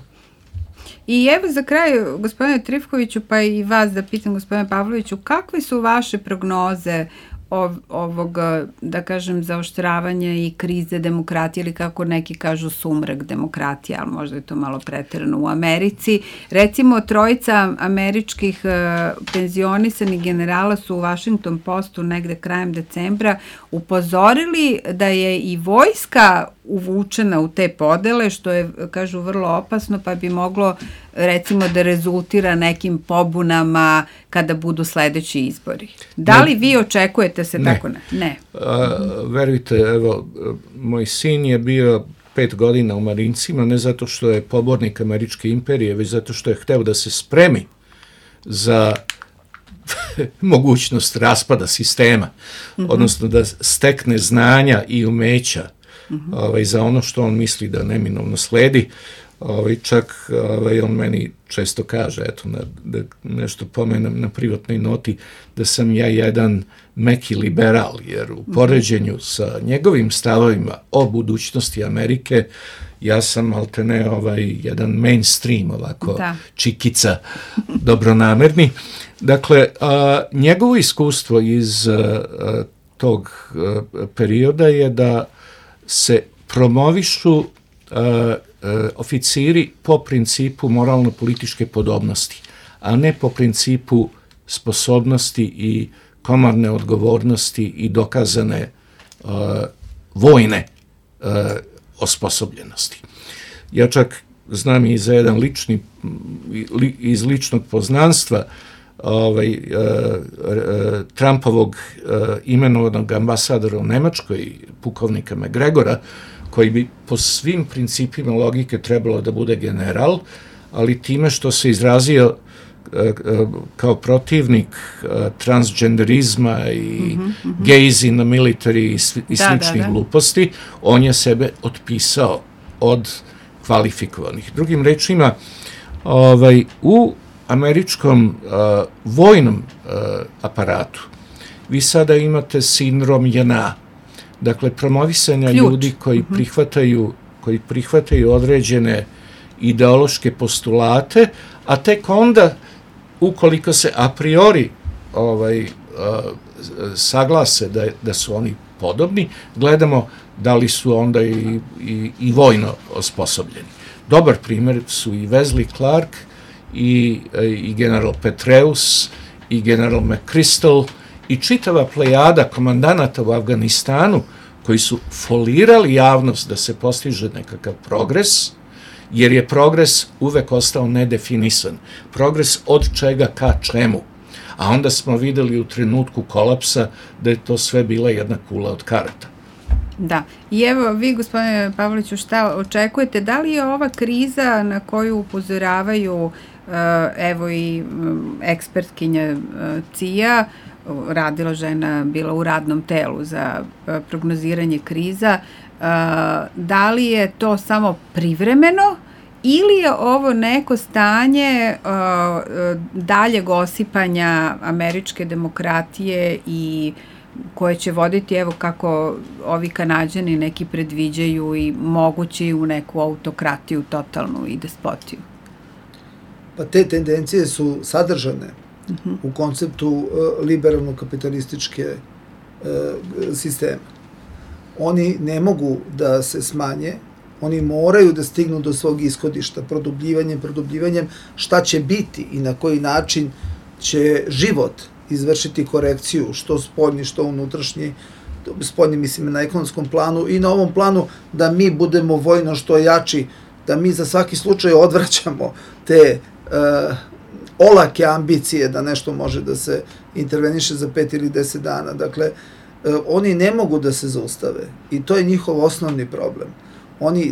I evo za kraj, gospodine Trivkoviću, pa i vas da pitam, gospodine Pavloviću, kakve su vaše prognoze ovog, da kažem, zaoštravanja i krize demokratije, ili kako neki kažu sumrak demokratije, ali možda je to malo preterano u Americi. Recimo, trojica američkih penzionisanih generala su u Washington Postu negde krajem decembra upozorili da je i vojska uvučena u te podele, što je, kažu, vrlo opasno, pa bi moglo, recimo, da rezultira nekim pobunama kada budu sledeći izbori. Da li vi očekujete se tako? Ne. Verujte, evo, moj sin je bio 5 godina u Marincima, ne zato što je pobornik američke imperije, već zato što je hteo da se spremi za mogućnost raspada sistema, odnosno da stekne znanja i umeća za ono što on misli da neminovno sledi. Čak on meni često kaže, eto, da nešto pomenem na privatnoj noti, da sam ja jedan meki liberal, jer u poređenju sa njegovim stavovima o budućnosti Amerike, ja sam maltene jedan mainstream, ovako, čikica, dobronamerni. Dakle, njegovo iskustvo iz tog perioda je da se promovišu oficiri po principu moralno-političke podobnosti, a ne po principu sposobnosti i komandne odgovornosti i dokazane vojne osposobljenosti. Ja čak znam i za jedan iz ličnog poznanstva Trumpovog imenovanog ambasadora u Nemačkoj, pukovnika McGregora, koji bi po svim principima logike trebalo da bude general, ali time što se izrazio kao protivnik transgenderizma i gays in the military i sličnih gluposti, on je sebe otpisao od kvalifikovanih. Drugim rečima, u američkom vojnom aparatu vi sada imate sindrom JNA, dakle promovisanja ljudi koji prihvataju određene ideološke postulate, a tek onda, ukoliko se a priori saglase da su oni podobni, gledamo da li su onda i vojno osposobljeni. Dobar primjer su i Wesley Clark, i general Petraeus, i general McChrystal, i čitava plejada komandanata u Afganistanu, koji su folirali javnost da se postiže nekakav progres, jer je progres uvek ostao nedefinisan. Progres od čega ka čemu. a onda smo videli u trenutku kolapsa da je to sve bila jedna kula od karata. Da. I evo, vi, gospodine Pavloviću, šta očekujete? Da li je ova kriza na koju upozoravaju evo i ekspertkinja CIA, radila žena, bila u radnom telu za prognoziranje kriza, da li je to samo privremeno ili je ovo neko stanje daljeg osipanja američke demokratije i koje će voditi, evo kako ovi Kanađani neki predviđaju, i mogući u neku autokratiju totalnu i despotiju? Pa te tendencije su sadržane u konceptu liberalno-kapitalističke sistema. Oni ne mogu da se smanje, oni moraju da stignu do svog ishodišta, produbljivanjem šta će biti i na koji način će život izvršiti korekciju, što spoljni, što unutrašnji, spoljni mislim na ekonomskom planu i na ovom planu da mi budemo vojno što jači, da mi za svaki slučaj odvraćamo te olake ambicije da nešto može da se interveniše za 5 ili 10 dana. Dakle, oni ne mogu da se zaustave i to je njihov osnovni problem. Oni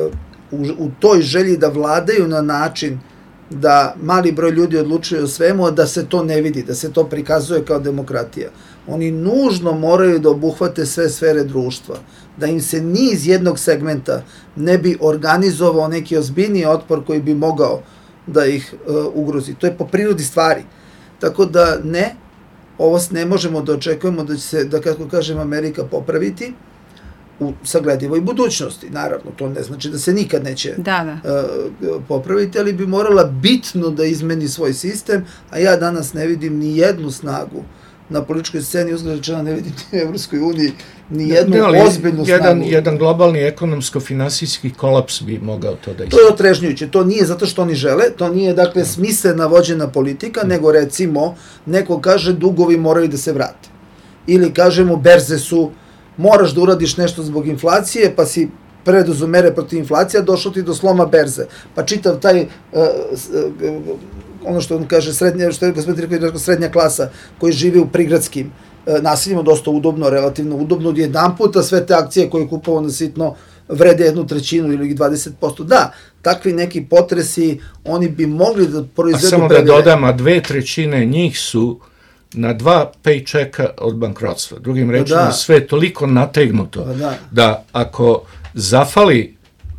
u toj želji da vladaju na način da mali broj ljudi odlučuje o svemu, a da se to ne vidi, da se to prikazuje kao demokratija. Oni nužno moraju da obuhvate sve sfere društva, da im se ni iz jednog segmenta ne bi organizovao neki ozbiljniji otpor koji bi mogao da ih ugrozi. To je po prirodi stvari. Tako da ne, ovo ne možemo da očekujemo da će se, da kako kažem, Amerika popraviti u sagledivoj budućnosti. Naravno, to ne znači da se nikad neće popraviti, ali bi morala bitno da izmeni svoj sistem, a ja danas ne vidim ni jednu snagu na političkoj sceni, uzgleda ne vidim ni u Evropskoj uniji, ni jednu ozbiljnu snagu. Jedan globalni ekonomsko-finansijski kolaps bi mogao to da izgleda. To je otrežnjujuće, to nije zato što oni žele, to nije dakle smislena vođena politika, nego recimo neko kaže dugovi moraju da se vrate. Ili kažemo berze su, moraš da uradiš nešto zbog inflacije, pa si preduzu mere protiv inflacija, došlo ti do sloma berze. Pa čitav taj, ono što on kaže, što je gospodin rekao, srednja klasa koji živi u prigradskim naseljima, dosta udobno, relativno udobno, jedan puta sve te akcije koje je kupovao na sitno vrede 1/3 ili 20%. Da, takvi neki potresi, oni bi mogli da proizvedu samo da dodam, 2/3 njih su na 2 paychecka od bankrotstva. Drugim rečima, sve je toliko nategnuto da ako zafali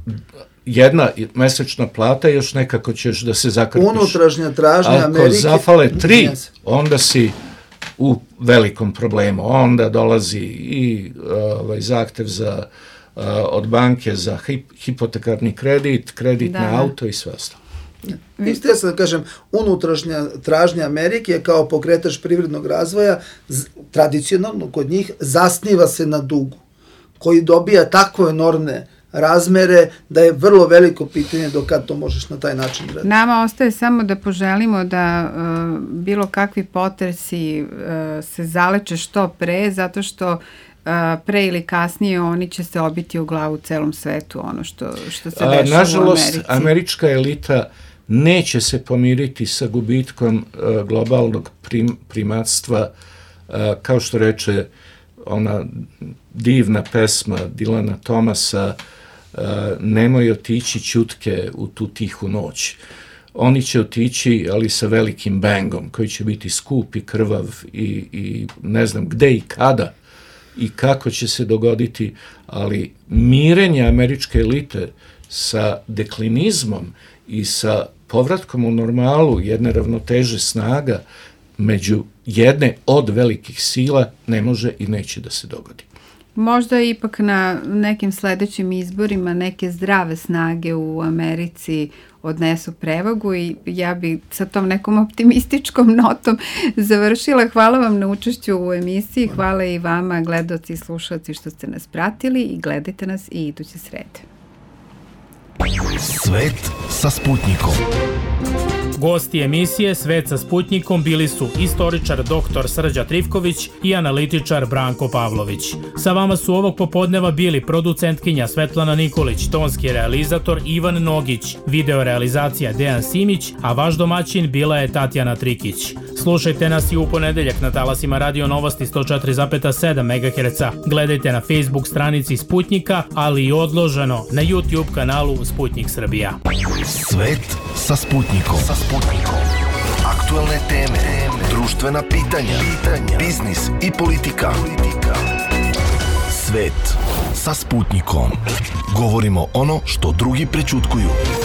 jedna mesečna plata, još nekako ćeš da se zakrpiš. Unutrašnja tražnja Amerike... Ako zafale 3, onda si u velikom problemu. Onda dolazi i zahtev od banke za hipotekarni kredit na auto i sve ostalo. Isto ja sam da kažem, unutrašnja tražnja Amerike kao pokretač privrednog razvoja, tradicionalno kod njih, zasniva se na dugu, koji dobija takve enormne razmere da je vrlo veliko pitanje do kad to možeš na taj način raditi. Nama ostaje samo da poželimo da bilo kakvi potresi se zaleče što pre, zato što pre ili kasnije oni će se obiti u glavu celom svetu, ono što se dešava u Americi. Nažalost, američka elita neće se pomiriti sa gubitkom globalnog primatstva, kao što reče ona divna pesma Dilana Thomasa, nemoj otići ćutke u tu tihu noć. Oni će otići, ali sa velikim bangom, koji će biti skup i krvav i ne znam gde i kada i kako će se dogoditi, ali mirenje američke elite sa deklinizmom i sa povratkom u normalu jedne ravnoteže snaga među jedne od velikih sila ne može i neće da se dogodi. Možda ipak na nekim sledećim izborima neke zdrave snage u Americi odnesu prevagu i ja bi sa tom nekom optimističkom notom završila. Hvala vam na učešću u emisiji, hvala i vama gledaoci i slušalci što ste nas pratili i gledajte nas i iduće srede. Svet sa Sputnikom. Gosti emisije Svet sa Sputnikom bili su istoričar dr. Srđa Trifković i analitičar Branko Pavlović. Sa vama su ovog popodneva bili producentkinja Svetlana Nikolić, tonski realizator Ivan Nogić, video realizacija Dejan Simić, a vaš domaćin bila je Tatjana Trikić. Slušajte nas i u ponedeljak na talasima Radio Novosti 104,7 MHz. Gledajte na Facebook stranici Sputnjika, ali i odloženo na YouTube kanalu Sputnjik Srbija. Svet sa Sputnjikom. Aktuelne teme, društvena pitanja, biznis i politika. Svet sa Sputnjikom. Govorimo ono što drugi prećutkuju.